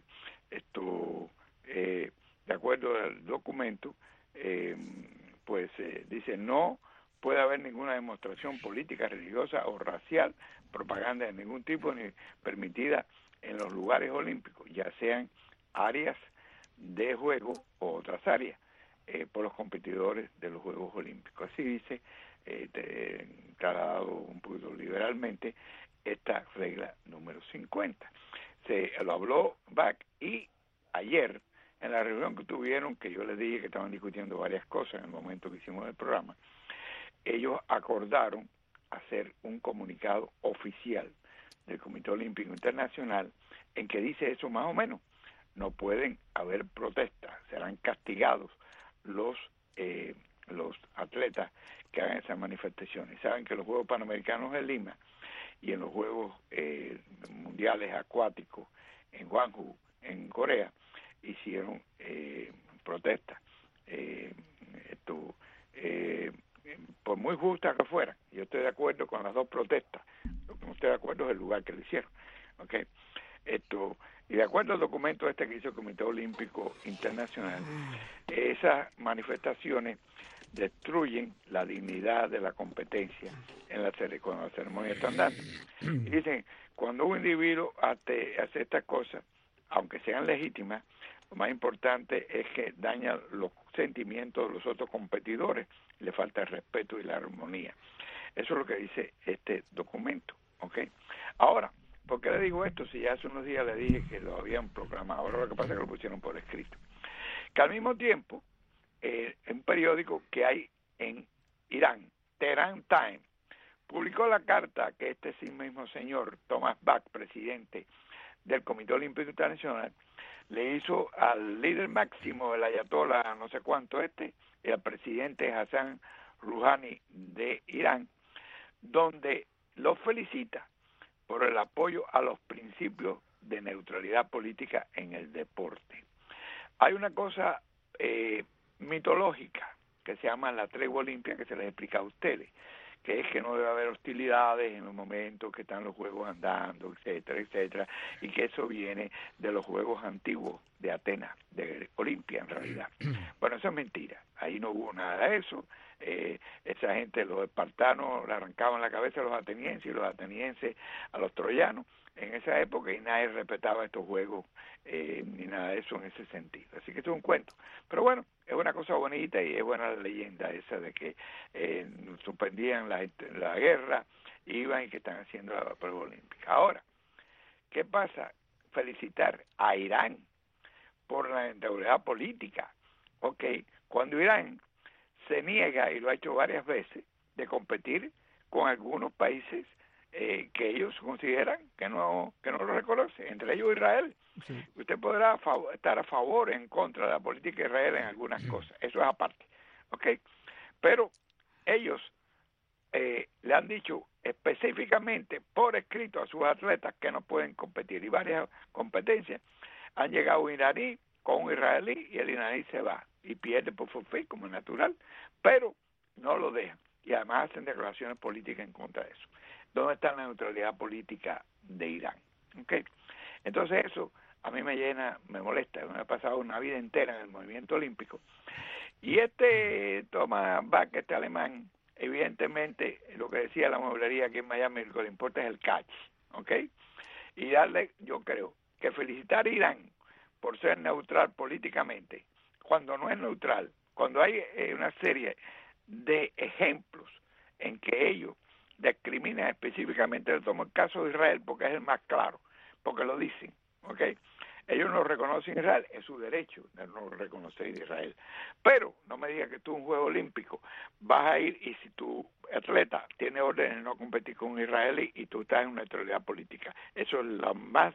esto, eh, de acuerdo al documento, eh, pues eh, dice no puede haber ninguna demostración política, religiosa o racial, propaganda de ningún tipo ni permitida en los lugares olímpicos, ya sean áreas de juego o otras áreas, eh, por los competidores de los Juegos Olímpicos. Así dice, eh, te, trasladado un poquito liberalmente, esta regla número cincuenta. Se lo habló Bach y ayer, en la reunión que tuvieron, que yo les dije que estaban discutiendo varias cosas en el momento que hicimos el programa, ellos acordaron hacer un comunicado oficial del Comité Olímpico Internacional en que dice eso más o menos. No pueden haber protestas, serán castigados los eh, los atletas que hagan esas manifestaciones. Saben que los Juegos Panamericanos en Lima y en los Juegos eh, Mundiales Acuáticos en Gwangju, en Corea, hicieron eh, protestas. Eh, esto, eh, por muy justa que fuera, yo estoy de acuerdo con las dos protestas, lo que no estoy de acuerdo es el lugar que lo hicieron. ¿Okay? Esto, y de acuerdo al documento este que hizo el Comité Olímpico Internacional, esas manifestaciones destruyen la dignidad de la competencia en la cuando la ceremonia están dando. Y dicen, cuando un individuo hace, hace estas cosas, aunque sean legítimas, lo más importante es que daña los sentimientos de los otros competidores, le falta el respeto y la armonía. Eso es lo que dice este documento. ¿Okay? Ahora, ¿por qué le digo esto? Si ya hace unos días le dije que lo habían proclamado, ahora lo que pasa es que lo pusieron por escrito. Que al mismo tiempo, eh, un periódico que hay en Irán, Tehran Time, publicó la carta que este sí mismo señor, Thomas Bach, presidente del Comité Olímpico Internacional, le hizo al líder máximo del ayatollah, no sé cuánto este, y al presidente Hassan Rouhani de Irán, donde los felicita por el apoyo a los principios de neutralidad política en el deporte. Hay una cosa eh, mitológica que se llama la tregua olimpia, que se les explica a ustedes, que es que no debe haber hostilidades en los momentos que están los juegos andando, etcétera, etcétera, y que eso viene de los juegos antiguos de Atenas, de Olimpia en realidad. Bueno, eso es mentira, ahí no hubo nada de eso. Eh, esa gente, los espartanos, le arrancaban la cabeza a los atenienses y los atenienses a los troyanos en esa época, y nadie respetaba estos juegos eh, ni nada de eso en ese sentido. Así que esto es un cuento. Pero bueno, es una cosa bonita y es buena la leyenda esa de que eh, suspendían la, la guerra, iban y que están haciendo la prueba olímpica. Ahora, ¿qué pasa? Felicitar a Irán por la neutralidad política. Ok, cuando Irán se niega, y lo ha hecho varias veces, de competir con algunos países eh, que ellos consideran que no que no lo reconocen, entre ellos Israel. Sí. Usted podrá a favor, estar a favor o en contra de la política de Israel en algunas sí. cosas, eso es aparte, ¿ok? Pero ellos eh, le han dicho específicamente por escrito a sus atletas que no pueden competir, y varias competencias han llegado un iraní con un israelí y el iraní se va y pierde por forfait como es natural, pero no lo dejan y además hacen declaraciones políticas en contra de eso. ¿Dónde está la neutralidad política de Irán? ¿Okay? Entonces eso a mí me llena, me molesta. Me ha pasado una vida entera en el movimiento olímpico. Y este Thomas Bach, este alemán, evidentemente lo que decía la mueblería aquí en Miami, lo que le importa es el catch, ¿ok? Y darle, yo creo, que felicitar a Irán por ser neutral políticamente, cuando no es neutral, cuando hay eh, una serie de ejemplos en que ellos discriminan específicamente, le tomo el caso de Israel porque es el más claro, porque lo dicen, ¿ok? Ellos no reconocen Israel, es su derecho de no reconocer Israel, pero no me digas que tú en un juego olímpico vas a ir y si tu atleta tiene orden de no competir con un israelí y tú estás en neutralidad política, eso es lo más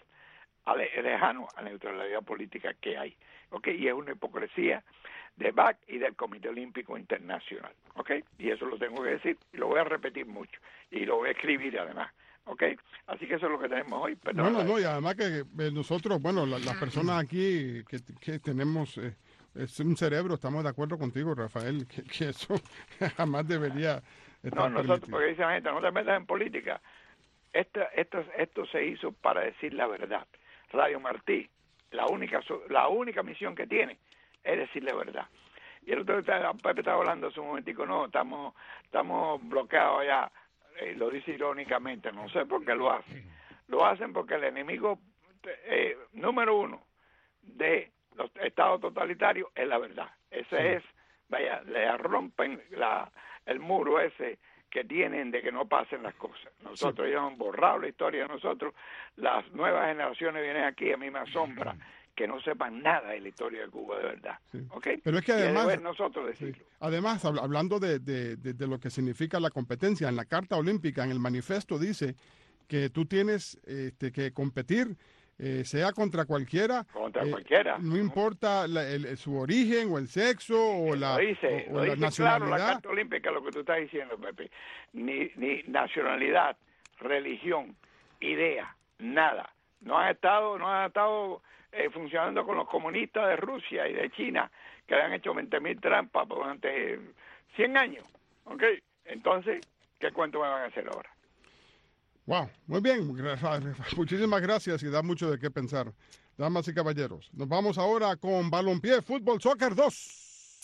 lejano a la neutralidad política que hay, ¿ok? Y es una hipocresía de Bach y del Comité Olímpico Internacional, ¿ok? Y eso lo tengo que decir, y lo voy a repetir mucho, y lo voy a escribir además, ¿ok? Así que eso es lo que tenemos hoy. Perdón, no, no, no, y además que eh, nosotros, bueno, la, las personas aquí que, que tenemos eh, es un cerebro, estamos de acuerdo contigo, Rafael, que, que eso jamás debería estar No, nosotros, permitido. Porque dice la gente, no te metas en política. Esto, esto, esto se hizo para decir la verdad. Radio Martí, la única la única misión que tiene es decir la verdad. Y el otro día Pepe estaba hablando hace un momentico, no, estamos estamos bloqueados allá, eh, lo dice irónicamente, no sé por qué lo hacen. Lo hacen porque el enemigo eh, número uno de los estados totalitarios es la verdad. Ese sí. es, vaya, le rompen la el muro ese que tienen de que no pasen las cosas. Nosotros sí. ellos han borrado la historia de nosotros. Las nuevas generaciones vienen aquí, a mí me asombra que no sepan nada de la historia de Cuba de verdad. Sí. ¿Okay? Pero es que además, es nosotros decirlo. Sí. Además, hablando de, de, de, de lo que significa la competencia, en la Carta Olímpica, en el manifiesto dice que tú tienes este, que competir Eh, sea contra cualquiera, contra eh, cualquiera, no importa la, el, su origen o el sexo o la, lo dice, o, o lo la dice nacionalidad. Claro, la Carta Olímpica, lo que tú estás diciendo, Pepe, ni, ni nacionalidad, religión, idea, nada. No han estado, no han estado eh, funcionando con los comunistas de Rusia y de China, que han hecho veinte mil trampas durante cien años, ¿ok? Entonces, ¿qué cuento me van a hacer ahora? Wow, muy bien, muchísimas gracias y da mucho de qué pensar. Damas y caballeros, nos vamos ahora con Balompié, Fútbol, Soccer dos.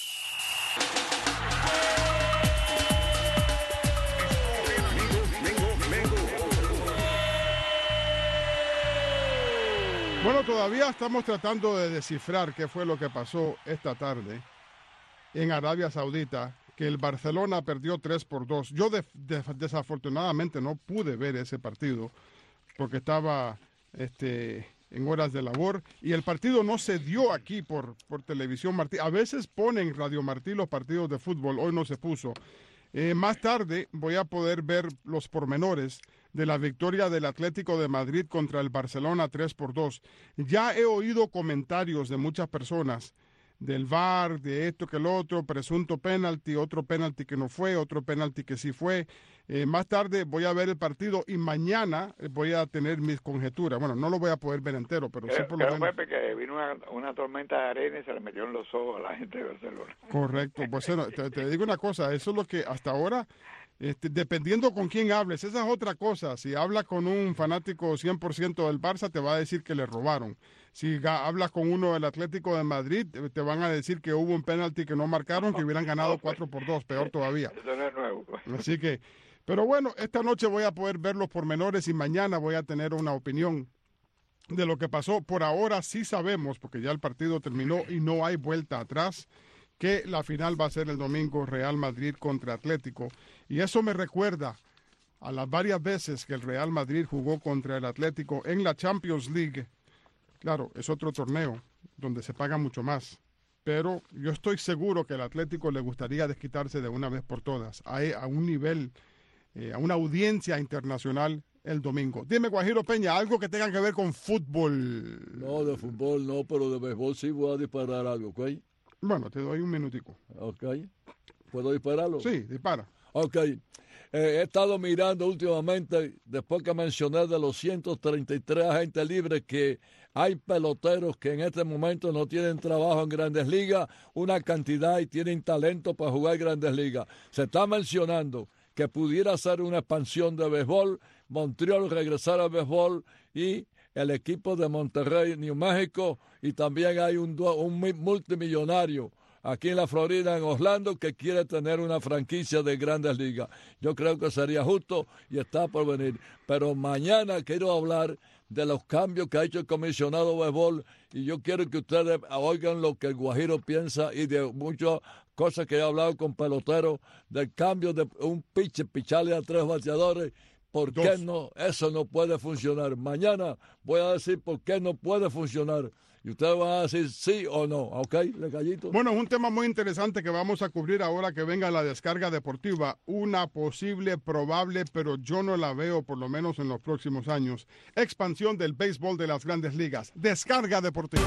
Bueno, todavía estamos tratando de descifrar qué fue lo que pasó esta tarde en Arabia Saudita, que el Barcelona perdió tres por dos. Yo de, de, desafortunadamente no pude ver ese partido porque estaba este, en horas de labor y el partido no se dio aquí por, por Televisión Martí. A veces ponen Radio Martí los partidos de fútbol, hoy no se puso. Eh, más tarde voy a poder ver los pormenores de la victoria del Atlético de Madrid contra el Barcelona tres por dos. Ya he oído comentarios de muchas personas del V A R, de esto que el otro, presunto penalti, otro penalti que no fue, otro penalti que sí fue. Eh, más tarde voy a ver el partido y mañana voy a tener mis conjeturas. Bueno, no lo voy a poder ver entero, pero creo, sí por lo creo, menos. Pepe, que vino una, una tormenta de arena y se le metió en los ojos a la gente de Barcelona. Correcto. Pues bueno, te, te digo una cosa, eso es lo que hasta ahora, este, dependiendo con quién hables, esa es otra cosa. Si hablas con un fanático cien por ciento del Barça, te va a decir que le robaron. Si hablas con uno del Atlético de Madrid, te van a decir que hubo un penalti que no marcaron, que hubieran ganado cuatro por dos, peor todavía. Eso no es nuevo. Así que, pero bueno, esta noche voy a poder ver los pormenores y mañana voy a tener una opinión de lo que pasó. Por ahora sí sabemos, porque ya el partido terminó y no hay vuelta atrás, que la final va a ser el domingo Real Madrid contra Atlético. Y eso me recuerda a las varias veces que el Real Madrid jugó contra el Atlético en la Champions League. Claro, es otro torneo donde se paga mucho más, pero yo estoy seguro que al Atlético le gustaría desquitarse de una vez por todas, a, a un nivel, eh, a una audiencia internacional el domingo. Dime, Guajiro Peña, algo que tenga que ver con fútbol. No, de fútbol no, pero de béisbol sí voy a disparar algo, ¿ok? Bueno, te doy un minutico. Ok. ¿Puedo dispararlo? Sí, dispara. Ok. Eh, he estado mirando últimamente, después que mencioné de los ciento treinta y tres agentes libres, que hay peloteros que en este momento no tienen trabajo en Grandes Ligas, una cantidad y tienen talento para jugar Grandes Ligas. Se está mencionando que pudiera ser una expansión de béisbol, Montreal regresar al béisbol y el equipo de Monterrey, New México, y también hay un, un multimillonario aquí en la Florida, en Orlando, que quiere tener una franquicia de Grandes Ligas. Yo creo que sería justo y está por venir. Pero mañana quiero hablar de los cambios que ha hecho el comisionado de béisbol y yo quiero que ustedes oigan lo que el Guajiro piensa y de muchas cosas que he hablado con peloteros, del cambio de un pitcher, picharle a tres bateadores. ¿Por Dos. qué no? Eso no puede funcionar. Mañana voy a decir por qué no puede funcionar. Y ustedes van a decir sí o no, ¿ok? ¿Le gallito? Bueno, es un tema muy interesante que vamos a cubrir ahora que venga la descarga deportiva. Una posible, probable, pero yo no la veo por lo menos en los próximos años. Expansión del béisbol de las Grandes Ligas. Descarga deportiva.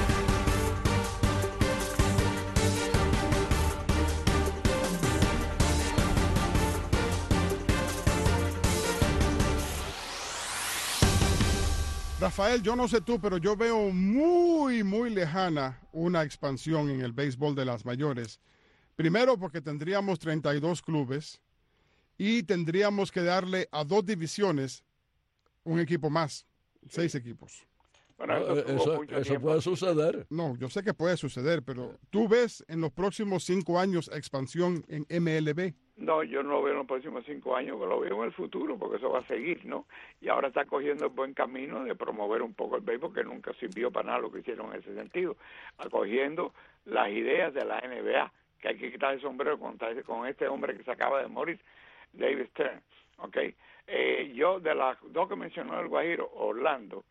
Rafael, yo no sé tú, pero yo veo muy, muy lejana una expansión en el béisbol de las mayores. Primero porque tendríamos treinta y dos clubes y tendríamos que darle a dos divisiones un equipo más, seis equipos. Bueno, eso, Eh, eso, eso puede suceder. No, yo sé que puede suceder, pero ¿tú ves en los próximos cinco años expansión en M L B? No, yo no lo veo en los próximos cinco años, que lo veo en el futuro, porque eso va a seguir, ¿no? Y ahora está cogiendo el buen camino de promover un poco el béisbol, que nunca sirvió para nada lo que hicieron en ese sentido, acogiendo las ideas de la N B A, que hay que quitar el sombrero con, con este hombre que se acaba de morir, David Stern, ¿ok? Eh, yo, de las dos que mencionó el Guajiro, Orlando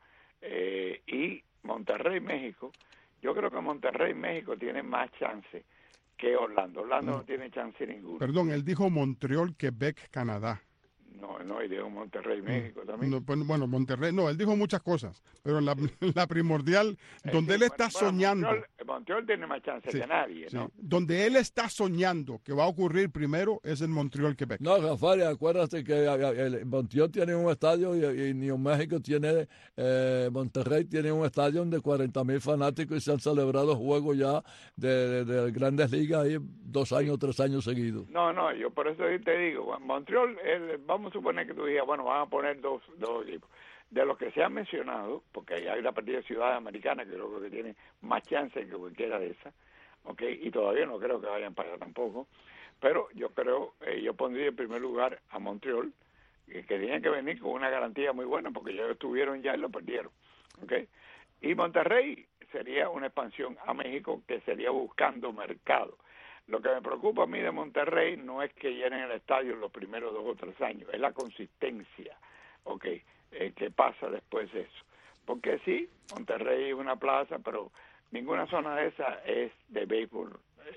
eh, y Monterrey, México, yo creo que Monterrey, México tiene más chance que Orlando. Orlando no, no tiene chance ninguno. Perdón, él dijo Montreal, Quebec, Canadá. No, no, y dijo Monterrey, México también. No, pues, bueno, Monterrey, no, él dijo muchas cosas, pero la, la primordial, donde eh, él sí, está bueno, soñando. Montreal, Montreal tiene más chance Sí, que nadie, sí. ¿no? Donde él está soñando que va a ocurrir primero es en Montreal, Quebec. No, Rafael, acuérdate que el Montreal tiene un estadio y, y New México tiene, eh, Monterrey tiene un estadio de cuarenta mil fanáticos y se han celebrado juegos ya de, de, de Grandes Ligas ahí dos años, tres años seguidos. No, no, yo por eso te digo, bueno, Montreal, el, vamos a suponer que tú digas, bueno, van a poner dos, dos equipos. De los que se han mencionado, porque hay una partida de Ciudad Americana que creo que tiene más chance que cualquiera de esas, ¿ok? Y todavía no creo que vayan para allá tampoco, pero yo creo, eh, yo pondría en primer lugar a Montreal, que, que tienen que venir con una garantía muy buena, porque ya estuvieron ya y lo perdieron, ¿ok? Y Monterrey sería una expansión a México que sería buscando mercado. Lo que me preocupa a mí de Monterrey no es que llenen el estadio en los primeros dos o tres años, es la consistencia, ¿ok? Eh, que pasa después de eso. Porque sí, Monterrey es una plaza, pero ninguna zona de esa es de béisbol eh,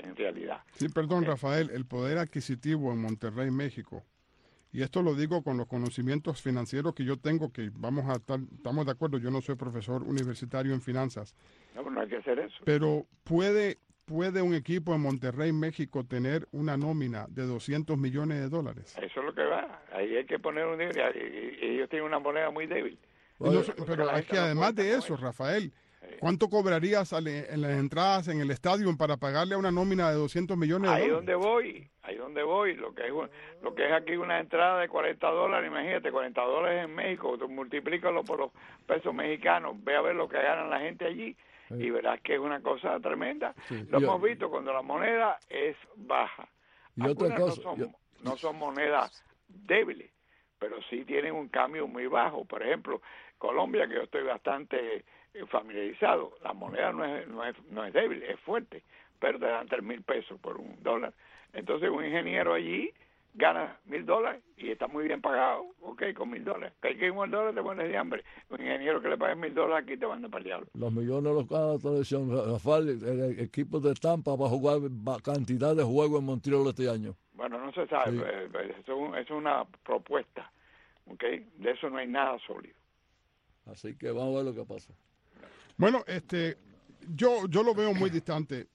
en realidad. Sí, perdón, Eh, Rafael, el poder adquisitivo en Monterrey, México, y esto lo digo con los conocimientos financieros que yo tengo, que vamos a estar, estamos de acuerdo, yo no soy profesor universitario en finanzas, No, pero no hay que hacer eso. pero puede, puede un equipo en Monterrey, México, tener una nómina de doscientos millones de dólares. Eso es lo que va. Ahí hay que poner un nivel. Y, y ellos tienen una moneda muy débil. Y no Oye, so- porque pero la es gente que no además cuenta de con eso, eso. Rafael, ¿cuánto cobrarías al- en las entradas en el estadio para pagarle a una nómina de doscientos millones de Ahí dólares? donde voy, ahí donde voy, lo que es un- lo que es aquí una entrada de cuarenta dólares, imagínate, cuarenta dólares en México, tú multiplícalo por los pesos mexicanos, ve a ver lo que ganan la gente allí y verás que es una cosa tremenda. Sí, Lo yo- hemos visto cuando la moneda es baja. Y otra Algunas cosa, no son, yo- no son monedas débiles, pero sí tienen un cambio muy bajo. Por ejemplo, Colombia, que yo estoy bastante eh, familiarizado, la moneda no es, no es, no es débil, es fuerte, pero te dan tres mil pesos por un dólar. Entonces un ingeniero allí gana mil dólares y está muy bien pagado, ok, con mil dólares. Que hay que ir un dólar te pones de hambre. Un ingeniero que le pague mil dólares aquí te manda para el diablo. Los millones los gana la televisión. Rafael, el, el equipo de Tampa va a jugar va- cantidad de juegos en Montreal este año. Bueno, no se sabe, Sí. eh, eh, eso, es un- eso es una propuesta, ok, de eso no hay nada sólido. Así que vamos a ver lo que pasa. Bueno, este, yo, yo lo veo muy distante.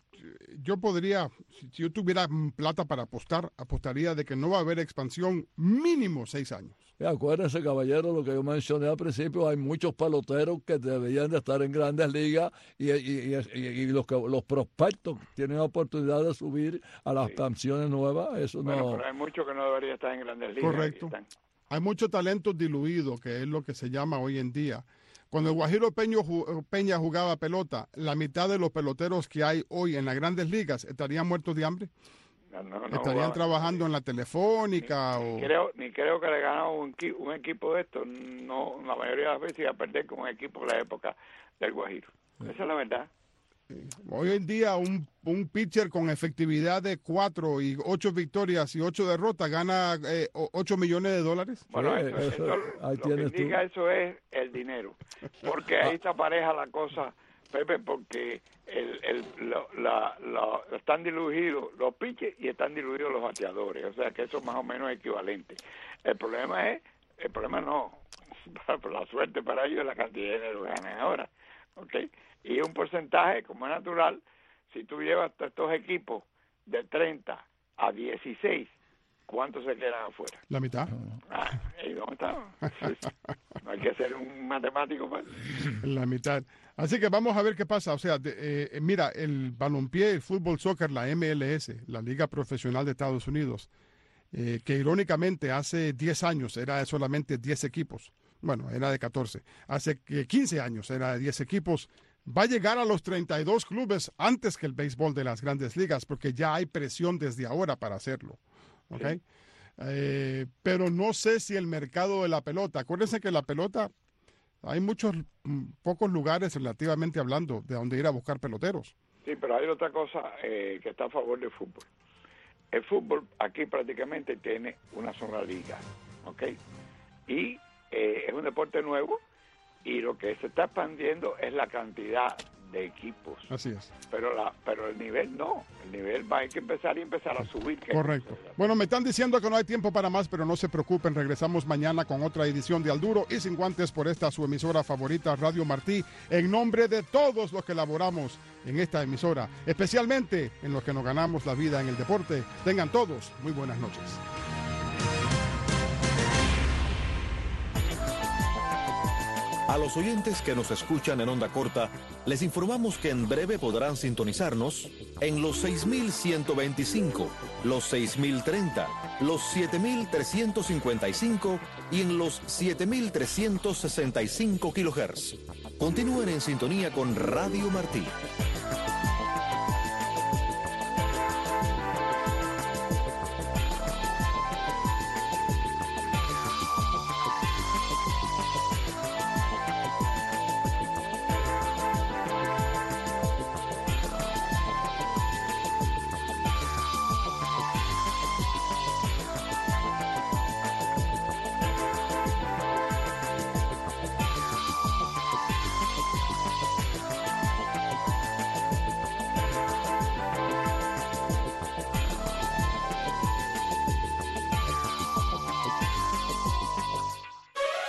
Yo podría, si si yo tuviera mm, plata para apostar, apostaría de que no va a haber expansión mínimo seis años. Y acuérdense, caballero, lo que yo mencioné al principio, hay muchos peloteros que deberían de estar en grandes ligas y, y, y- y- y los, que, los prospectos tienen oportunidad de subir a las expansiones nuevas. Eso Bueno, no... pero hay mucho que no debería estar en grandes ligas. Correcto. y están. Hay mucho talento diluido, que es lo que se llama hoy en día. Cuando el Guajiro Peña, ju- Peña jugaba pelota, la mitad de los peloteros que hay hoy en las grandes ligas estarían muertos de hambre. No, no, no Estarían jugaban. trabajando en la telefónica o... Ni creo, ni creo que le ganaba un, equi- un equipo de estos. No, la mayoría de las veces iba a perder con un equipo de la época del Guajiro. Esa es la verdad. Hoy en día un, un pitcher con efectividad de cuatro y ocho victorias y ocho derrotas gana eh, o- ocho millones de dólares. Bueno, Sí, eso, eso- eso- ahí lo que tienes tú. indica eso es el dinero. Porque ahí está pareja la cosa, Pepe, porque el, el, lo- la, la- están diluidos los pitchers y están diluidos los bateadores. O sea que eso es más o menos equivalente. El problema es, el problema no, por la suerte para ellos es la cantidad de dinero que ganan ahora. ¿Ok? Y un porcentaje, como es natural, si tú llevas a estos equipos de treinta a dieciséis, ¿cuántos se quedan afuera? La mitad. Ah, ¿y dónde está? No hay que ser un matemático, pues. La mitad. Así que vamos a ver qué pasa. O sea, de- eh, mira, el balompié, el fútbol soccer, la M L S, la Liga Profesional de Estados Unidos, eh, que irónicamente hace diez años era de solamente diez equipos. Bueno, era de catorce. Hace que quince años era de diez equipos. Va a llegar a los treinta y dos clubes antes que el béisbol de las grandes ligas, porque ya hay presión desde ahora para hacerlo. ¿Ok? Eh, pero no sé si el mercado de la pelota, acuérdense que la pelota, hay muchos, mm, pocos lugares relativamente hablando de donde ir a buscar peloteros. Sí, pero hay otra cosa eh, que está a favor del fútbol. El fútbol aquí prácticamente tiene una sola liga, ¿ok? Y eh, es un deporte nuevo y lo que se está expandiendo es la cantidad de equipos. Así es. Pero la pero el nivel no. El nivel va a que empezar y empezar a subir. que Correcto. Bueno, me están diciendo que no hay tiempo para más, pero no se preocupen, regresamos mañana con otra edición de Al Duro y Sin Guantes por esta su emisora favorita, Radio Martí, en nombre de todos los que laboramos en esta emisora, especialmente en los que nos ganamos la vida en el deporte. Tengan todos muy buenas noches. A los oyentes que nos escuchan en onda corta, les informamos que en breve podrán sintonizarnos en los seis mil ciento veinticinco, los seis mil treinta, los siete mil trescientos cincuenta y cinco y en los siete mil trescientos sesenta y cinco kilohertz. Continúen en sintonía con Radio Martí.